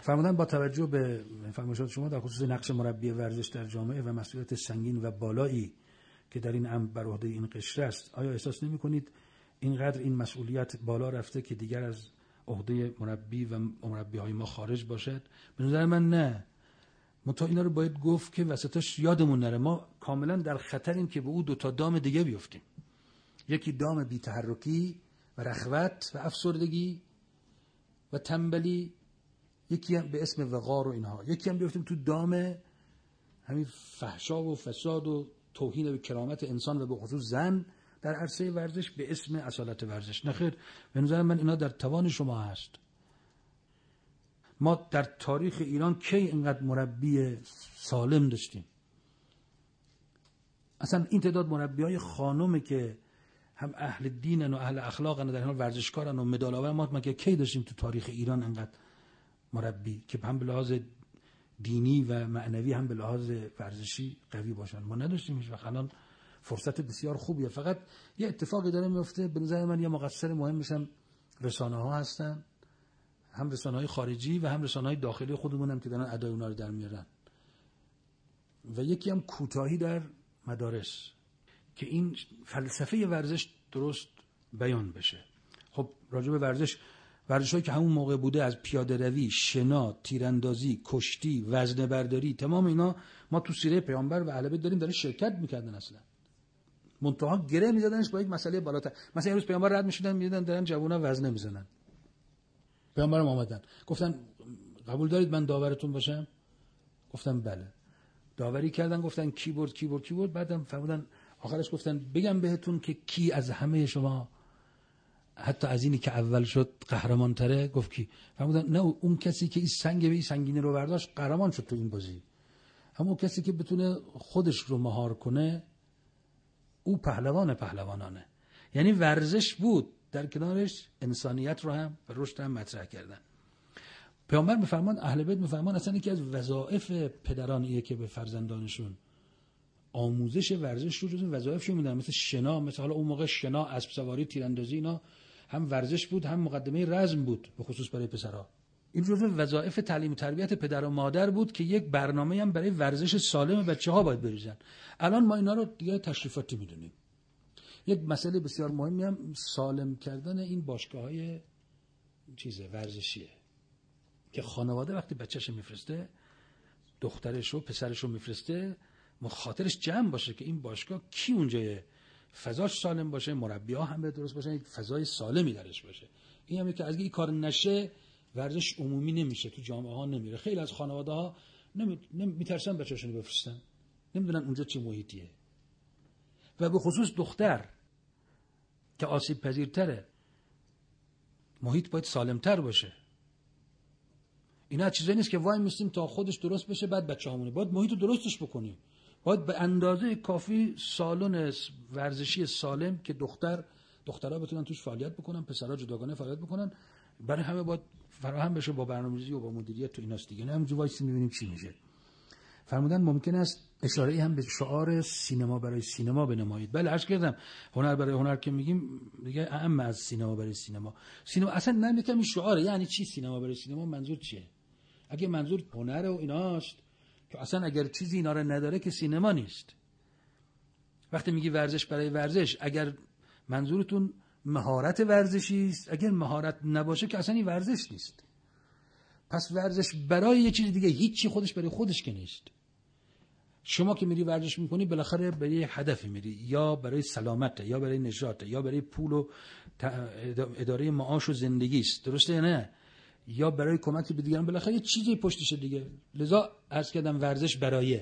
Speaker 1: فرمودن با توجه به فرمایشات شما در خصوص نقش مربی ورزش در جامعه و مسئولیت سنگین و بالایی که در این امر بر عهده این قشر است، آیا احساس نمی‌کنید اینقدر این مسئولیت بالا رفته که دیگر از عهده مربی و مربی‌های ما خارج باشد؟ به نظر من نه. منتها اینا رو باید گفت که وسطش یادمون نره ما کاملا در خطریم که به او دو تا دام دیگه بیفتیم. یکی دام بی‌تحرکی و رخوت و افسردگی و تنبلی، یکی هم به اسم وقار و اینها، یکی هم بیفتیم تو دام همین فحشا و فساد و توهین به کرامت انسان و به خصوص زن در عرصه ورزش به اسم اصالت ورزش. نخیر، به نظر من اینا در توان شما هست. ما در تاریخ ایران کی اینقدر مربی سالم داشتیم؟ اصلا این تعداد مربیای خانومه که هم اهل دینن و اهل اخلاقن و در حال ورزشکارن و مدال آورن، ما مگه کی داشتیم تو تاریخ ایران اینقدر مربی که هم به لحاظ دینی و معنوی هم به لحاظ ورزشی قوی باشن؟ ما نداشتیم هیچ وقت. الان فرصت بسیار خوبیه، فقط یه اتفاقی داره میفته. به نظر من یه مقصر مهمش هم رسانه‌ها هستن، هم رسانه‌های خارجی و هم رسانه‌های داخلی خودمون هم که دارن ادای اونا رو در میارن، و یکی هم کوتاهی در مدارس که این فلسفه ورزش درست بیان بشه. خب راجع به ورزش‌هایی که همون موقع بوده، از پیاده روی، شنا، تیراندازی، کشتی، وزنه برداری، تمام اینا ما تو سیره پیامبر و اهل بیت داریم داره شرکت می‌کردن. اصلا منتها گره می‌زدنش با یک مسئله بالاتر. مثلا امروز پیامبر رد می‌شدن می‌دیدن دارن جوونا وزنه می‌زنن، پیامبرم اومدن گفتن قبول دارید من داورتون باشم؟ گفتم بله. داوری کردن، گفتن کی برد. بعدم فرمودن آخرش گفتن بگم بهتون که کی از همه شما حتی از اینی که اول شد قهرمان تره؟ گفت کی؟ فرمودن نه، اون کسی که این سنگ به این سنگینی رو برداشت قهرمان شد تو این بازی. اما کسی که بتونه خودش رو مهار کنه او پهلوانانه. یعنی ورزش بود در کنارش انسانیت رو هم و رشد هم مطرح کردن. پیامبر میفرمان، اهل بیت میفرمان اصلا یکی از وظایف پدرانیه که به فرزندانشون آموزش ورزش رو جزو وظایفشون میدن، مثل شنا، مثل حالا اون موقع شنا، اسب سواری، تیراندازی، اینا هم ورزش بود هم مقدمه رزم بود، به خصوص برای پسرها. این جزو وظایف تعلیم و تربیت پدر و مادر بود که یک برنامه هم برای ورزش سالم بچه‌ها باید بریزن. الان ما اینا رو دیگه تشریفاتی میدونیم. یک مسئله بسیار مهمی هم سالم کردن این باشگاه‌های ورزشیه که خانواده وقتی بچه‌ش میفرسته، دخترش و پسرش رو میفرسته، خاطرش جمع باشه که این باشگاه کی اونجایه، فضاش سالم باشه، مربی‌ها هم درست باشن، یک فضای سالمی درش باشه. این هم که از این کار نشه ورزش عمومی نمیشه، تو جامعه ها نمیره. خیلی از خانواده ها میترسن بچه‌شون رو بفرستن، نمیدونن اونجا چه محیطیه. و به خصوص دختر که آسیب پذیرتره، محیط باید سالمتر باشه. اینا چیزایی نیست که وای میستیم تا خودش درست بشه بعد بچه‌هامونه. باید محیط رو درستش بکنیم. باید به اندازه کافی سالن ورزشی سالم که دخترها بتونن توش فعالیت بکنن، پسرها جداگانه فعالیت بکنن، برای همه باید فراهم بشه با برنامه‌ریزی و با مدیریت تو ایناست دیگه. نه همونجوری وایسیم ببینیم چی میشه. فرمودن ممکن است اشاره‌ای هم به شعار سینما برای سینما بنمایید. بله عرض کردم هنر برای هنر که میگیم دیگه اهم از سینما برای سینما. سینما اصلا نمیگم این شعاره یعنی چی؟ سینما برای سینما منظور چیه؟ اگه منظور هنر و ایناست که اصلا اگر چیزی اینا رو نداره که سینما نیست. وقتی میگی ورزش برای ورزش، اگر منظورتون مهارت ورزشی است، اگر مهارت نباشه که اصلا این ورزش نیست. پس ورزش برای یه چیز دیگه، هیچی خودش برای خودش که نیست. شما که میری ورزش میکنی بالاخره برای یه هدفی میری، یا برای سلامت، یا برای نجات، یا برای پول و اداره معاش و زندگی است، درسته یا نه؟ یا برای کمک به دیگران، بالاخره یه چیزی پشتشه دیگه. لذا عرض کردم ورزش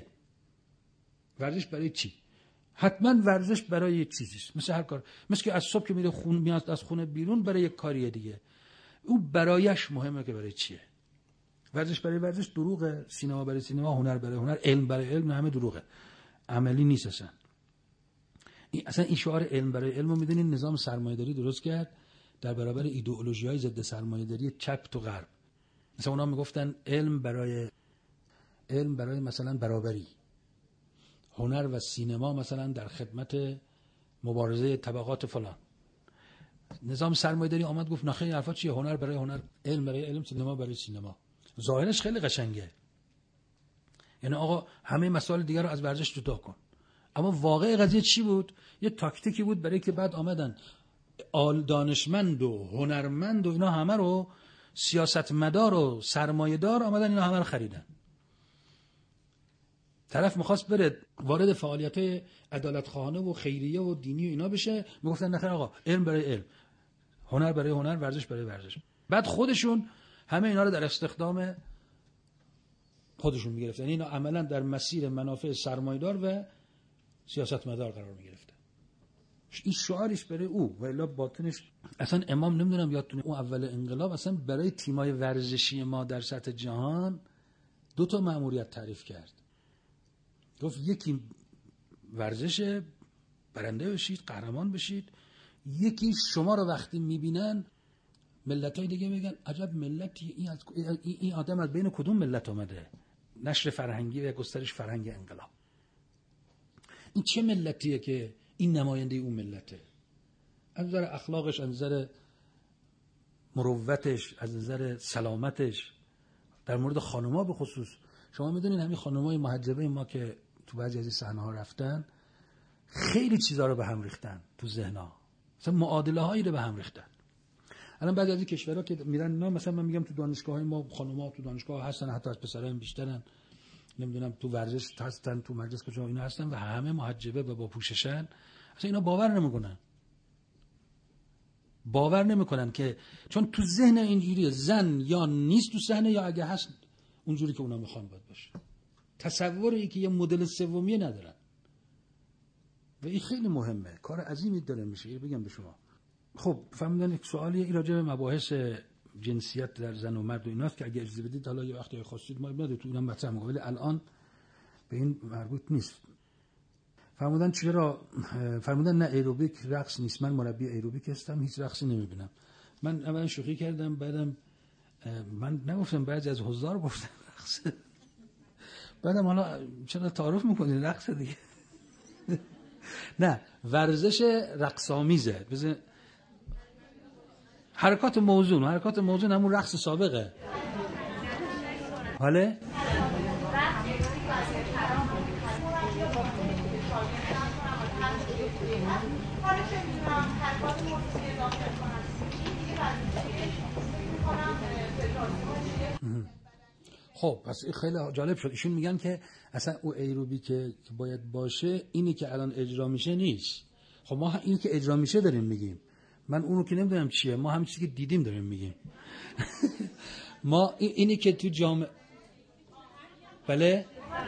Speaker 1: برای چی؟ حتما ورزش برای یه چیزیست، مثل هر کار، مثل که از صبح که میاد از خونه بیرون برای یک کاریه دیگه. او برایش مهمه که برای چیه. ورزش برای ورزش دروغه، سینما برای سینما، هنر برای هنر، علم برای علم، همه دروغه، عملی نیست اصلا. این شعار علم برای علم رو میدونین نظام سرمایه‌داری درست کرد در برابر ایدئولوژی‌های ضد سرمایه‌داری چپ تو غرب. مثلا اونا میگفتن علم برای مثلا برابری، هنر و سینما مثلا در خدمت مبارزه طبقات فلان. نظام سرمایه‌داری آمد گفت نخیر، حرفا چیه؟ هنر برای هنر، علم برای علم، سینما برای سینما. ظاهرش خیلی قشنگه، یعنی آقا همه مسائل دیگر رو از ورزش جدا کن. اما واقع قضیه چی بود؟ یه تاکتیکی بود برای که بعد آمدن دانشمند و هنرمند و اینا همه رو، سیاستمدار و سرمایه‌دار آمدن اینا همه رو خریدن. طرف می‌خواست بره وارد فعالیت‌های عدالت‌خواهانه و خیریه و دینی و اینا بشه، میگفتن نخیر آقا، علم برای علم، هنر برای هنر، ورزش برای ورزش. بعد خودشون همه اینا رو در استخدام خودشون می‌گرفتن. یعنی اینا عملاً در مسیر منافع سرمایه‌دار و سیاستمدار قرار می‌گرفتن. این شعارش برای او و الا باطنش اصلا امام نمیدونم یادتونه اون اول انقلاب اصلا برای تیمای ورزشی ما در سطح جهان 2 مأموریت تعریف کرد. گفت یکی ورزش، برنده بشید، قهرمان بشید، یکی شما رو وقتی میبینن ملت‌های دیگه میگن عجب ملتی این آدم از بین کدوم ملت اومده. نشر فرهنگی و گسترش فرهنگ انقلاب. این چه ملتیه که این نماینده اون ملته، از نظر اخلاقش، از نظر مروتش، از نظر سلامتش. در مورد خانم‌ها به خصوص شما میدونین همین خانم‌های محجبه ما که تو بعضی از این صحنه‌ها رفتن خیلی چیزا رو به هم ریختن تو ذهن‌ها، مثلا معادله‌هایی رو به هم ریختن. الان بعضی از این کشورها که میرن اینا، مثلا من میگم تو دانشگاه‌های ما خانم‌ها تو دانشگاه هستن، حتی از پسرا هم بیشترن، نمیدونم تو ورزش هستن، تو مجلس کجا اینا هستن و همه محجبه و با پوششن. اصلا اینا باور نمیکنن که چون تو ذهن اینجوریه زن یا نیست تو صحنه یا اگه هست اونجوری که اونا میخوان باید باشه. تصوری که یه مدل سومی ندارن و این خیلی مهمه، کار عظیمی داره میشه. بگم به شما خب فهمیدن یک سوالی این راجع به مباحث جنسیت در زن و مرد و ایناست که اگه اجازه بدید حالا یه وقتی خواستید ما بده تو اونم مطرح می‌کنم، ولی الان به این مربوط نیست. فرمودن چرا؟ فرمودن نه ایروبیک رقص نیست، من مربی ایروبیک هستم، هیچ رقصی نمیبینم. من اولا شوخی کردم، بعدم من نگفتم، بعضی از حضار گفتن رقص، بعدم حالا چرا تعارف میکنید رقص دیگه. نه ورزش رقص‌آمیزه، بزن حرکات موزون همون رقص سابقه. حاله خب پس خیلی جالب شد. ایشون میگن که اصلا او ایروبیک که باید باشه اینی که الان اجرا میشه نیست. خب ما اینی که اجرا میشه داریم میگیم، من اونو که نمیدونم چیه، ما همین چیزی که دیدیم داریم میگیم. ما اینی که تو جامعه بله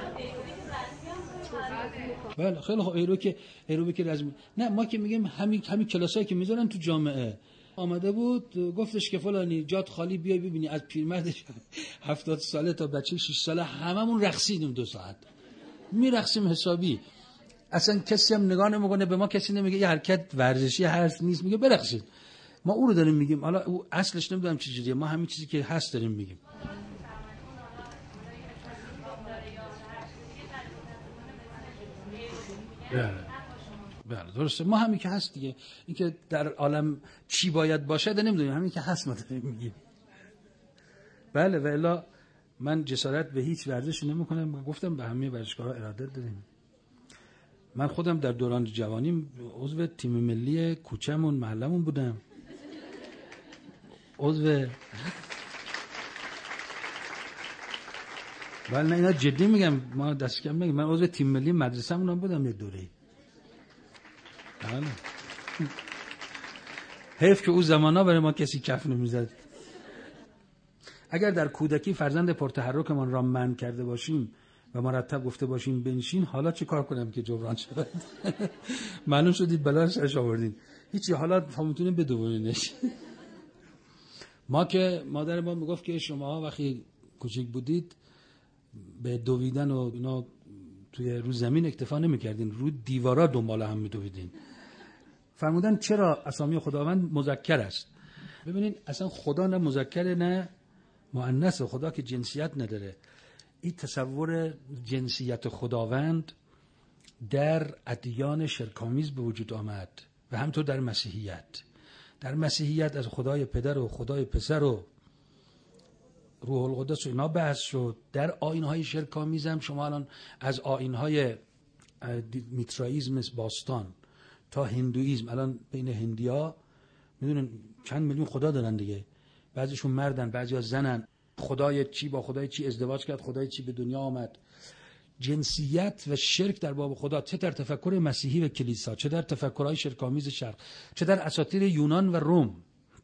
Speaker 1: خیلی خوب ایروبیک رزمی، نه ما که میگیم همین کلاسایی که میذارن تو جامعه. آمده بود گفتش که فلانی جات خالی بیای ببینی از پیرمردش 70 ساله تا بچه 6 ساله هممون رقصیدیم 2 ساعت میرقصیم حسابی، اصلا کسی هم نگاه نمیکنه به ما، کسی نمیگه یه حرکت ورزشی هست نیست، میگه برقصید. ما اون رو داریم میگیم، حالا او اصلش نمیدونم چه جوریه، ما همین چیزی که هست داریم میگیم. بله درسته، ما همین که هست دیگه، این که در عالم چی باید باشه نمیدونیم، همین که هست ما داریم میگیم. بله و الا من جسارت به هیچ ورزشی نمیکنم، گفتم به همه ورزشکارها ارادت داریم. من خودم در دوران جوانیم عضو تیم ملی کوچه‌مون محلمون بودم، عضو بله نه اینا جدی میگم، ما دست کم میگم، من عضو تیم ملی مدرسه‌مون بودم یه دوره. بله حیف که اون زمانا برای ما کسی کف نمیزد. اگر در کودکی فرزند پرتحرکمان را منع کرده باشیم و مرتب گفته باشیم بنشین، حالا چه کار کنم که جبران شود؟ معلوم شدید بلا سرش آوردین، هیچی، حالا فهمتونیم بدوونینش. ما که مادر ما میگفت که شما وقتی کوچیک بودید به دویدن و اینا توی رو زمین اکتفا نمی‌کردین، رو دیوارا دنبال هم می‌دویدین. فرمودن چرا اسامی خداوند مذکر است؟ ببینید اصلا خدا نه مذکر نه مؤنث، خدا که جنسیت نداره. این تصور جنسیت خداوند در ادیان شرک‌آمیز به وجود آمد و همینطور در مسیحیت. در مسیحیت از خدای پدر و خدای پسر و روح القدس و اینا بحث شد. در آیین‌های شرک‌آمیز هم شما الان از آیین‌های میترائیسم باستان تا هندویسم، الان بین هندیا میدونن چند میلیون خدا دارن دیگه، بعضیشون مردن بعضیا زنن، خدای چی با خدای چی ازدواج کرد، خدای چی به دنیا آمد. جنسیت و شرک در باب خدا، چه در تفکر مسیحی و کلیسا، چه در تفکرهای شرک‌آمیز شرق، چه در اساطیر یونان و روم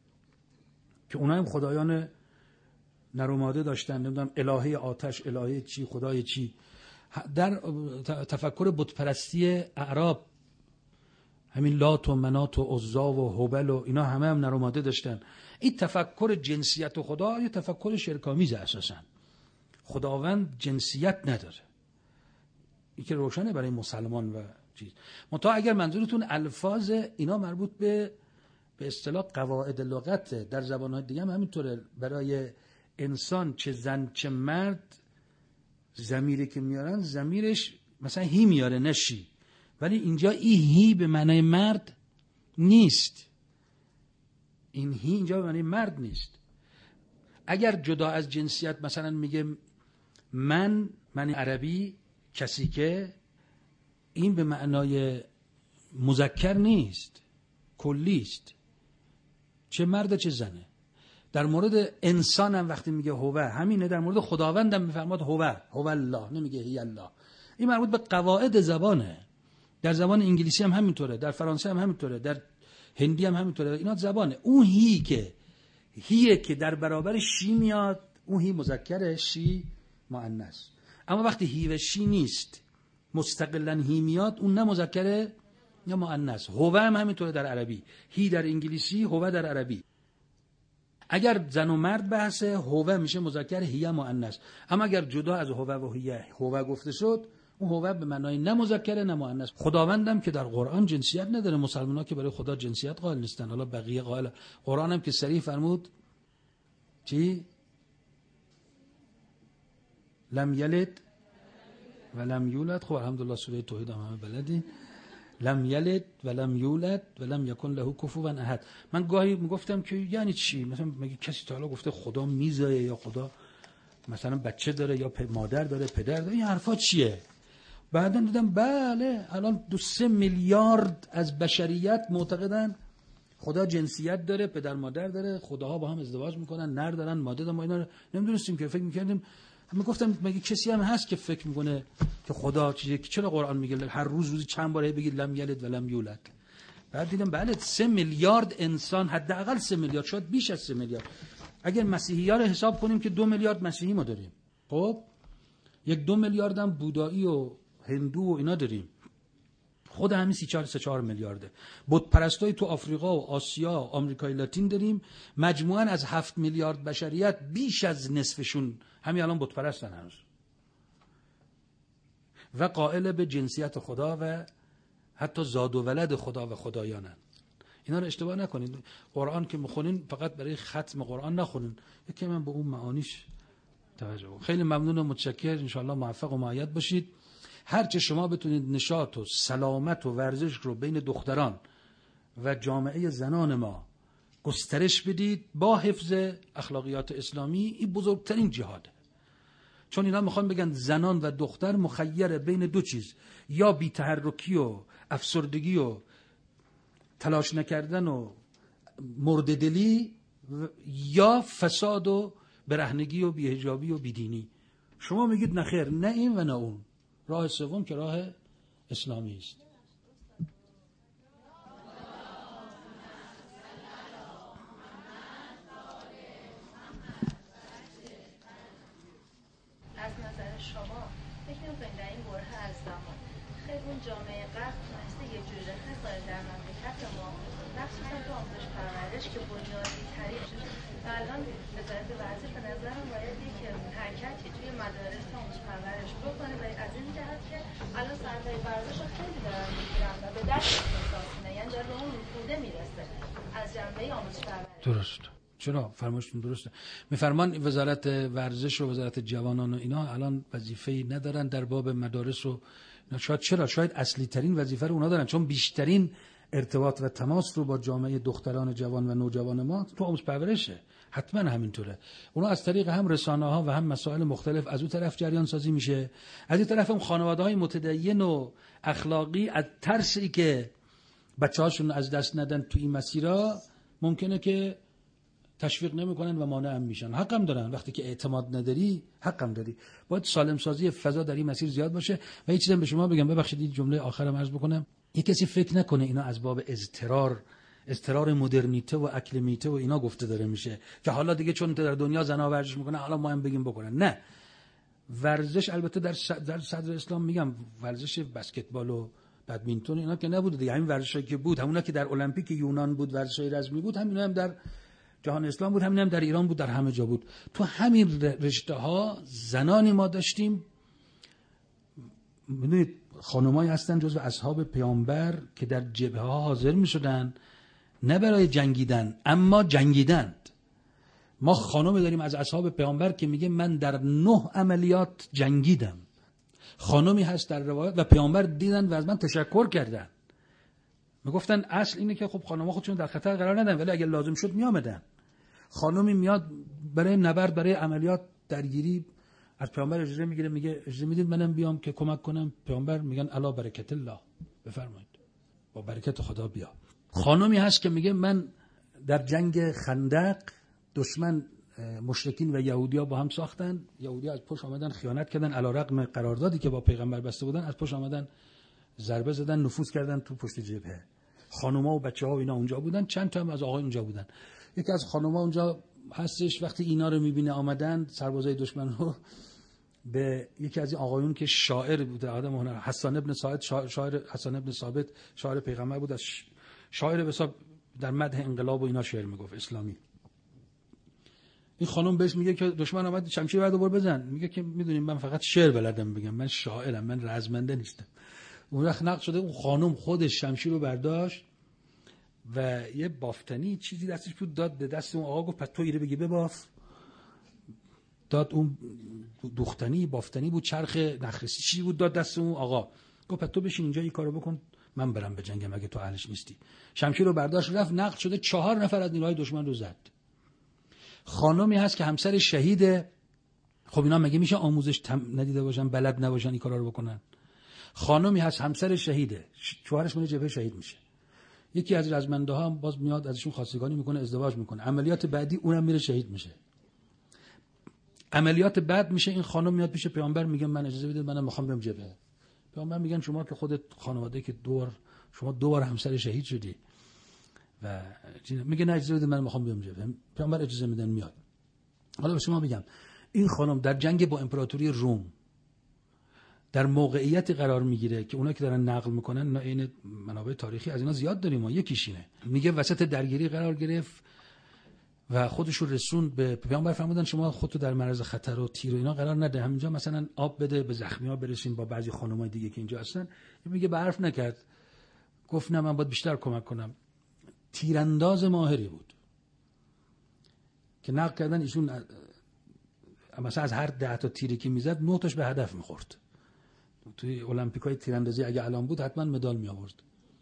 Speaker 1: که اونها هم خدایان نر و ماده داشتن، نمیدونم الهه آتش، الهه چی، خدای چی. در تفکر بتپرستی اعراب، همین لات و منات و عزا و هبل و اینا همه هم نر و ماده داشتن. این تفکر جنسیت و خدا یه تفکر شرک‌آمیز اساساً. خداوند جنسیت نداره، این که روشنه برای مسلمان و چیز. منتها اگر منظورتون الفاظ اینا مربوط به اصطلاح قواعد لغت، در زبان‌های دیگه هم همینطوره. برای انسان چه زن چه مرد ضمیری که میارن، ضمیرش مثلا هی میاره نشی، ولی اینجا این هی به معنای مرد نیست، این هی اینجا به معنای مرد نیست. اگر جدا از جنسیت مثلا میگه من عربی کسی که، این به معنای مذکر نیست، کلی است، چه مرد چه زنه. در مورد انسان هم وقتی میگه هو همینه، در مورد خداوند هم میفرماد هو الله، نمیگه هی الله. این مربوط به قواعد زبانه. در زبان انگلیسی هم همینطوره، در فرانسه هم همینطوره، در هندی هم همینطوره. اینا زبانه. اون هیه که در برابر شی میاد، اون هی مذکره، شی مؤنث. اما وقتی هی و شی نیست، مستقلا هی میاد، اون نه مذکره نه مؤنث. هو هم همینطوره در عربی، هی در انگلیسی، هو در عربی. اگر زن و مرد بحثه، هو میشه مذکر، هی مؤنث. اما اگر جدا از هو و هی هو گفته شد، اون هو به معنای نه مذکر نه مؤنث. خداوندم که در قرآن جنسیت نداره، مسلمان‌ها که برای خدا جنسیت قائل نیستن، حالا بقیه قائل. قرآن هم که صریح فرمود چی؟ لم یلد و لم یولد. خب الحمدلله سوره توحید هم همه بلدی. لم یلد و لم یولد و لم یکن له کفوا احد. من گاهی میگفتم که یعنی چی؟ مثلا مگه کسی تا حالا گفته خدا میزایه، یا خدا مثلا بچه داره، یا مادر داره، پدر داره؟ این حرفا چیه؟ بعدن دیدم بله، الان 2-3 میلیارد از بشریت معتقدن خدا جنسیت داره، پدر مادر داره، خداها با هم ازدواج میکنن، نر دارن ماده دارن. ما اینا نمیدونستیم که، فکر میکردیم. من گفتم مگه کسی هم هست که فکر میکنه که خدا چیزی؟ چرا قرآن میگه هر روزی چند بار بگید لم یلد و لم یولد؟ بعد دیدم بله 3 میلیارد انسان، حداقل 3 میلیارد، شاید بیش از 3 میلیارد. اگر مسیحی‌ها رو حساب کنیم که 2 میلیارد مسیحی ما داریم، خب 1-2 میلیارد هم بودایی و هندو و اینا داریم، خود همین 3-4 میلیارده. بت پرستای تو آفریقا و آسیا و آمریکای لاتین داریم، مجموعاً از 7 میلیارد بشریت بیش از نصفشون همین الان بت پرستن هنوز و قائل به جنسیت خدا و حتی زاد و ولد خدا و خدایانن. اینا رو اشتباه نکنید. قرآن که میخونین فقط برای ختم قرآن نخونین، یکی من به اون معانیش توجه. خیلی ممنون و متشکر. انشالله موفق و مؤید باشید. هرچه شما بتونید نشاط و سلامت و ورزش رو بین دختران و جامعه زنان ما گسترش بدید با حفظ اخلاقیات اسلامی، این بزرگترین جهاده. چون اینا میخوان بگن زنان و دختر مخیر بین 2 چیز، یا بی‌تحرکی و افسردگی و تلاش نکردن و مرددلی، یا فساد و برهنگی و بی‌حجابی و بیدینی. شما میگید نخیر، نه این و نه اون. راه سوم که راه اسلامی است.
Speaker 2: از نظر شما فکر نمی‌کنید در این بره از زمان خیلی اون جامعه غرب تونسته یه جوری رخنه کنه در مملکت ما، مخصوصا تو آموزش پرورش که بنیادی ترین شده و الان وزارت ورزش به نظرم باید یک حرکتی توی مدارس آموزش پرورش بکنه، و از این جهت که الان ساعت‌های ورزش رو خیلی دارن میگیرن و به دست می‌رسونه، یعنی داره به اون رکوده میرسه از جنبه آموزش پرورش.
Speaker 1: درست. چرا فرمایشتون درسته. میفرمان وزارت ورزش و وزارت جوانان و اینا الان وظیفه‌ای ندارن در باب مدارس و شاید اصلی ترین وظیفه رو اونا دارن، چون بیشترین ارتباط و تماس رو با جامعه دختران جوان و نوجوان ما تو آموزش پرورشه. حتما همینطوره. اونا از طریق هم رسانه‌ها و هم مسائل مختلف از اون طرف جریان سازی میشه، از این طرف هم خانواده‌های متدین و اخلاقی از ترسی که بچه‌هاشون از دست ندن تو این مسیرها ممکنه که تشویق نمیکنن و مانع هم میشن. حقم دارن. وقتی که اعتماد نداری حقم داری. باید سالم سازی فضا در این مسیر زیاد باشه. و یه چیزی به شما بگم، ببخشید این جمله آخرم عرض بکنم، یک کسی فکر نکنه اینا از باب اضطرار مدرنیته و اکلیمیته و اینا گفته داره میشه که حالا دیگه چون در دنیا زنا ورزش میکنه حالا ما هم بگیم بکنن. نه، ورزش البته در صدر اسلام میگم ورزش بسکتبال و بدمینتون اینا که نبوده دیگه، همین ورزشایی که بود، همونا که در المپیک یونان بود ورزشای رزمی بود، همینا هم در جهان اسلام بود، همین هم در ایران بود، در همه جا بود. تو همین رشته ها زنانی ما داشتیم، میدونید خانمایی هستن جزو اصحاب پیامبر که در جبهه ها حاضر میشدن، نه برای جنگیدن اما جنگیدند. ما خانمی داریم از اصحاب پیامبر که میگه من در 9 عملیات جنگیدم. خانمی هست در روایت و پیامبر دیدن و از من تشکر کردن. میگفتن اصل اینه که خب خانم‌ها خودشون در خطر قرار ندن، ولی اگه لازم شد میآمدن. خانمی میاد برای نبرد، برای عملیات درگیری، از پیامبر اجازه میگیره، میگه اجازه میدید منم بیام که کمک کنم؟ پیامبر میگن الا برکت الله، بفرمایید با برکت خدا بیا. خانمی هست که میگه من در جنگ خندق دشمن مشرکین و یهودی‌ها با هم ساختن، یهودی‌ها از پشت آمدن خیانت کردن، علیرغم قراردادی که با پیغمبر بسته بودن از پشت آمدن ضربه زدن، نفوذ کردن تو پشت جبهه. خانوما و بچه‌ها و اینا اونجا بودن، چند تا هم از آقای اونجا بودن. یکی از خانوما اونجا هستش، وقتی اینا رو میبینه آمدن سربازای دشمن رو، به یکی از این آقایون که شاعر بوده، آدم هنر، حسان ابن ثابت، شاعر حسان ابن ثابت شاعر پیغمبر بود، از شاعر به حساب در مدح انقلاب و اینا شعر میگفت اسلامی. این خانم بهش میگه که دشمن اومد شمشیر بعد دوباره بزن، میگه که میدونیم من فقط شعر بلدم بگم، من شاعرم، من رزمنده نیستم. اون وقت نقد شده اون خانم خودش شمشیر رو برداشت و یه بافتنی چیزی دستش بود داد به دست اون آقا، گفت پس تو ایره بگی بباف. داد اون دوختنی بافتنی بود، چرخ نخرسی چیزی بود، داد دست اون آقا، گفت پس تو بشین اینجا این کارو بکن، من برم به جنگم اگه تو اهلش نیستی. شمشیر رو برداشت رفت، نقد شده 4 نفر از نیروهای دشمن رو زد. خانمی هست که همسر شهیده. خب اینا مگه میشه آموزش ندیده باشن، بلد نباشن این کارا رو بکنن؟ خانمی هست همسر شهیده، شوهرش میره جبهه شهید میشه. یکی از رزمنده ها هم باز میاد ازشون خواستگاری میکنه، ازدواج میکنه، عملیات بعدی اونم میره شهید میشه. عملیات بعد میشه، این خانم میاد پیش پیامبر میگه من اجازه بدید منم میخوام برم جبهه. پیامبر میگن شما که خودت خانواده که شما 2 بار همسر شهید شدی و میگه نه اجازه بدید من میخوام برم جبهه. پیامبر اجازه میدن میاد. حالا به شما میگم این خانم در جنگ با امپراتوری روم در موقعیتی قرار میگیره که اونا که دارن نقل میکنن، این منابع تاریخی از اینا زیاد داریم، ما یکیشینه، میگه وسط درگیری قرار گرفت و خودشو رسون به پیامبر، فرمودن شما خودتو در معرض خطر و تیر و اینا قرار نده، همینجا مثلا آب بده به زخمی‌ها برسیم با بعضی خانمای دیگه که اینجا هستن. میگه به حرف نکرد، گفت نه من باید بیشتر کمک کنم. تیرانداز ماهری بود که نقل کردن ایشون مثلا از هر 10 تا تیری که میزد 9 تاش به هدف میخورد. توی المپیکای تیراندازی اگه الان بود حتما مدال می آورد.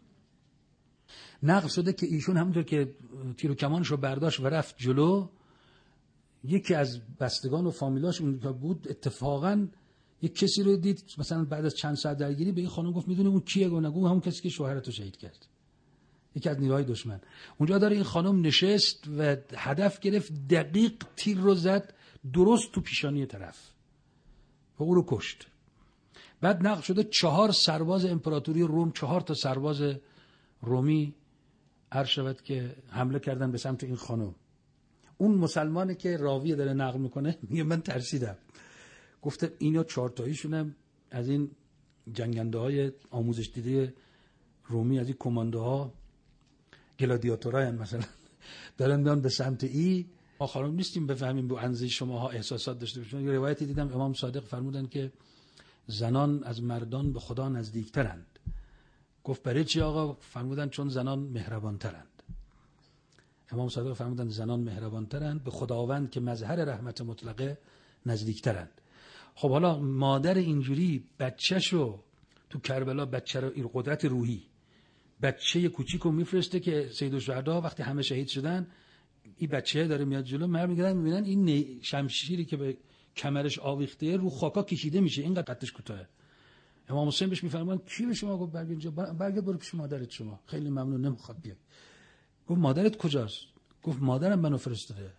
Speaker 1: نقل شده که ایشون همونطور که تیر و کمانش رو برداشت و رفت جلو، یکی از بستگان و فامیلاش اون بود اتفاقا یک کسی رو دید، مثلا بعد از چند ساعت درگیری به این خانم گفت میدونی اون کیه؟ گفت همون کسی که شوهرتو شهید کرد، یکی از نیروهای دشمن. اونجا داره این خانم نشست و هدف گرفت، دقیق تیر رو زد درست تو پیشانی طرف و او رو کشت. بعد نقل شده 4 سرباز امپراتوری روم، 4 تا سرباز رومی عرض شود که حمله کردن به سمت این خانم. اون مسلمانی که راوی داره نقل میکنه میگه من ترسیدم، گفته اینا 4 تاییشونم از این جنگنده های آموزش دیده رومی، از این کماندوها گلادیاتورای مثلا دارن میان به سمت ما خانم نیستیم بفهمیم به اندازه شماها احساسات داشته باشین. یه روایتی دیدم امام صادق فرمودن که زنان از مردان به خدا نزدیکترند. گفت برای چی آقا؟ فرمودن چون زنان مهربانترند. امام صادق فرمودن زنان مهربانترند، به خداوند که مظهر رحمت مطلقه نزدیکترند. خب حالا مادر اینجوری بچه‌شو تو کربلا، بچه رو این قدرت روحی بچه کوچیکو میفرسته که سید الشهدا وقتی همه شهید شدن این بچه داره میاد جلو، مرد میگردن میبینن این شمشیری که به کمرش آویخته رو خاکا کشیده میشه، اینقدر قدش کوتاهه. امام حسین بهش میفرمان کی به شما گفت برگ اینجا؟ برگ برو پیش مادرت، شما خیلی ممنون نمیخواد بیای. گفت مادرت کجاست؟ گفت مادرم منو فرستاده.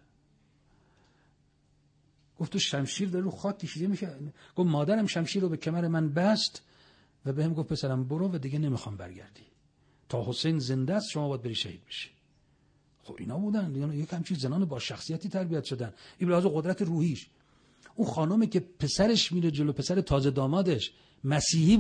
Speaker 1: گفت تو شمشیر داره رو خاک کشیده میشه؟ گفت مادرم شمشیر رو به کمر من بست و بهم گفت پسرم برو و دیگه نمیخوام برگردی، تا حسین زنده است شما باید بری شهید بشی. خب اینا بودن، اینا یک همچین زنان با شخصیتی تربیت شدن. این لحاظ قدرت روحیش. اون خانومی که پسرش میره جلو، پسر تازه دامادش مسیحی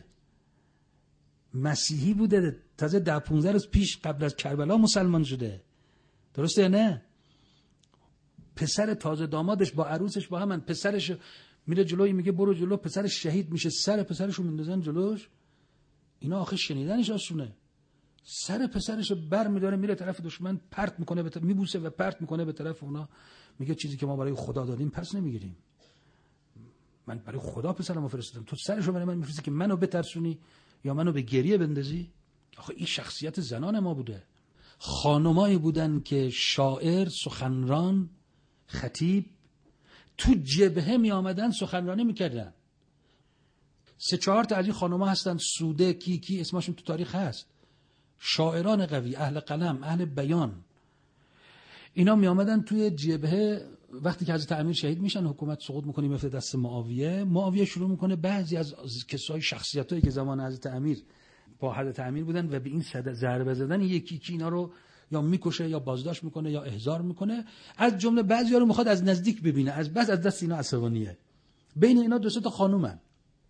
Speaker 1: بوده، تازه 10-15 روز پیش قبل از کربلا مسلمان شده، درسته یا نه؟ پسر تازه دامادش با عروسش با همن، پسرش میره جلوی میگه برو جلو، پسرش شهید میشه، سر پسرشو میندازن جلوش. اینا آخه شنیدنش آسونه. سر پسرشو بر میداره میره طرف دشمن، پرت میکنه میبوسه و پرت میکنه به طرف اونا، میگه چیزی که ما برای خدا دادیم پس نمیگیریم. من برای خدا پسرمو فرستادم، تو سرشو برای من میفرستی که منو بترسونی یا منو به گریه بندازی؟ آخه این شخصیت زنان ما بوده. خانمایی بودن که شاعر، سخنران، خطیب تو جبهه می آمدن سخنرانی میکردن. 3-4 تا از این خانم‌ها هستن، سوده، کی اسمشون تو تاریخ هست، شاعران قوی، اهل قلم، اهل بیان. اینا می آمدن توی جبهه. وقتی که حضرت امیر شهید میشن، حکومت سقوط میکنه، میفته دست معاویه شروع میکنه بعضی از کسای شخصیتایی که زمان حضرت امیر با حضرت امیر بودن و به این ضربه زدن یکی اینا رو یا میکشه یا بازداشت میکنه یا احضار میکنه. از جمله بعضیا رو میخواد از نزدیک ببینه، از دست اینا عصبانیه. بین اینا 2 تا خانومن،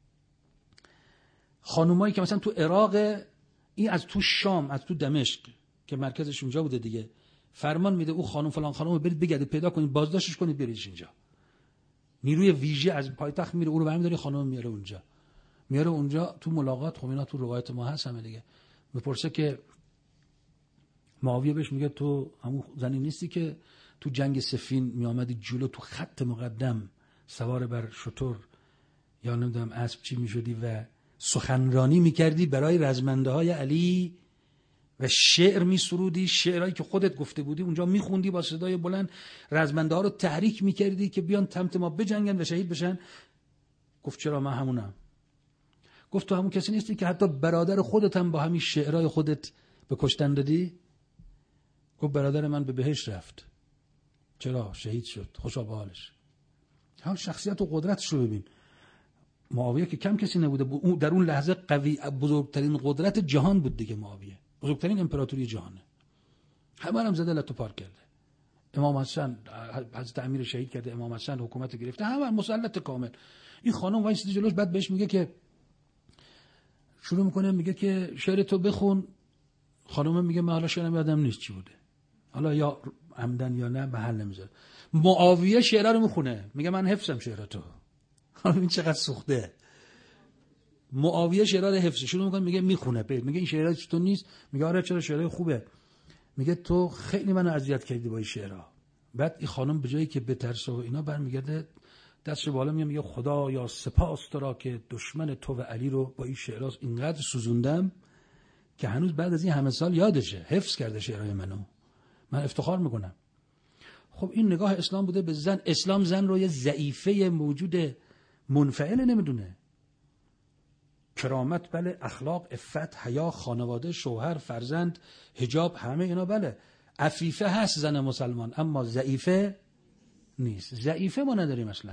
Speaker 1: خانومایی که مثلا تو عراق، این از تو شام، از تو دمشق که مرکزش اونجا بوده دیگه، فرمان میده او خانم فلان خانم رو برید بگردید پیدا کنید، بازداشتش کنید، بریدش اینجا. نیروی ویژه از پایتخت میره او رو برمی‌داره، خانم میاره اونجا تو ملاقات. خب اینا تو روایت ما هست همه دیگه. میپرسه که معاویه بهش میگه تو همون زنی نیستی که تو جنگ صفین میآمدی جلو، تو خط مقدم سوار بر شتر یا نمیدونم اسب چی میشدی و سخنرانی میکردی برای رزمنده های علی و شعر میسرودی، شعرهایی که خودت گفته بودی اونجا میخوندی با صدای بلند، رزمنده ها رو تحریک میکردی که بیان سمت ما بجنگن و شهید بشن. گفت چرا من همونم. گفت تو همون کسی نیستی که حتی برادر خودت هم با همین شعرهای خودت به کشتن دادی؟ گفت برادر من به بهشت رفت. چرا؟ شهید شد، خوشا به حالش. هم شخصیت و قدرتش رو ببین. معاویه که کم کسی نبوده، در اون لحظه قوی، بزرگترین قدرت جهان بود دیگه. معاویه بزرگترین امپراتوری جهانه، همه هم زده لتو پار کرده. امام حسن، حضرت امیر شهید کرده، امام حسن حکومت گرفته، همه مسلط کامل. این خانم وایسید جلوش، بعد بهش میگه که شروع میکنه میگه که شعر تو بخون. خانم میگه من حالا شعرم یادم نیست چی بوده، حالا یا عمدن یا نه محل نمیذاره. معاویه شعر رو میخونه، میگه من حفظم شعر تو. این چقدر سوخته. معاویه شعر رو حفظ شروع میکنه، میگه میخونه، میگه این شعر تو نیست؟ میگه آره چرا، شعر خوبه. میگه تو خیلی منو اذیت کردی با این شعرها. بعد این خانم به جایی که بترسه و اینا برمیگرده دستش بالا میگه خدا یا سپاس تو را که دشمن تو و علی رو با این شعرها اینقدر سوزوندم که هنوز بعد از این همه سال یادشه، حفظ کرده شعرهای منو، من افتخار میکنم. خب این نگاه اسلام بوده به زن. اسلام زن رو یه ضعیفه موجود منفعل نمیدونه. کرامت بله، اخلاق، عفت، حیا، خانواده، شوهر، فرزند، حجاب، همه اینا بله. عفیفه هست زن مسلمان، اما ضعیفه نیست. ضعیفه ما نداریم اصلا.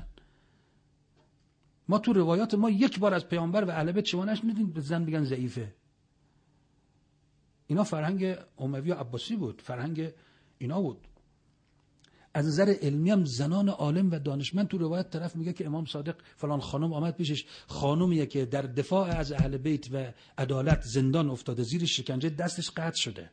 Speaker 1: ما تو روایات ما یک بار از پیامبر و اهل بیت شما نشنیدین به زن بگن ضعیفه. اینا فرهنگ اموی و عباسی بود، فرهنگ اینا بود. از نظر علمی هم زنان عالم و دانشمند، تو روایت طرف میگه که امام صادق فلان خانم آمد پیشش، خانومیه که در دفاع از اهل بیت و عدالت زندان افتاده، زیر شکنجه دستش قطع شده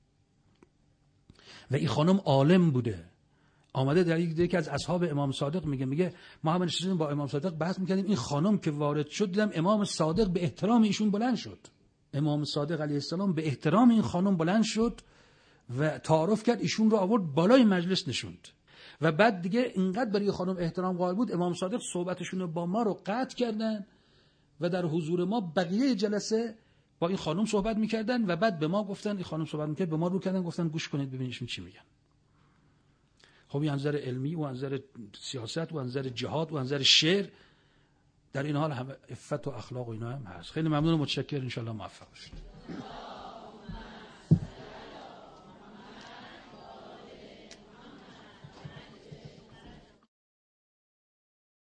Speaker 1: و این خانم عالم بوده. آمده در یکی از اصحاب امام صادق میگه ما هم نشستیم با امام صادق بحث میکردیم، این خانم که وارد شد دیدم امام صادق به احترام ایشون بلند شد. امام صادق علیه السلام به احترام این خانم بلند شد و تعارف کرد، ایشون رو آورد بالای مجلس نشوند و بعد دیگه اینقدر برای خانم احترام قائل بود، امام صادق صحبتشون با ما رو قطع کردن و در حضور ما بقیه جلسه با این خانم صحبت میکردن و بعد به ما گفتن، این خانم صحبت میکرد به ما رو کردن گفتن گوش کنید ببینید چی میگن. خب این نظر علمی و نظر سیاست و نظر جهاد و نظر شعر، در این حال هم عفت و اخلاق و اینا هم هست. خیلی ممنون و متشکرم، ان شاء الله موفق باشید.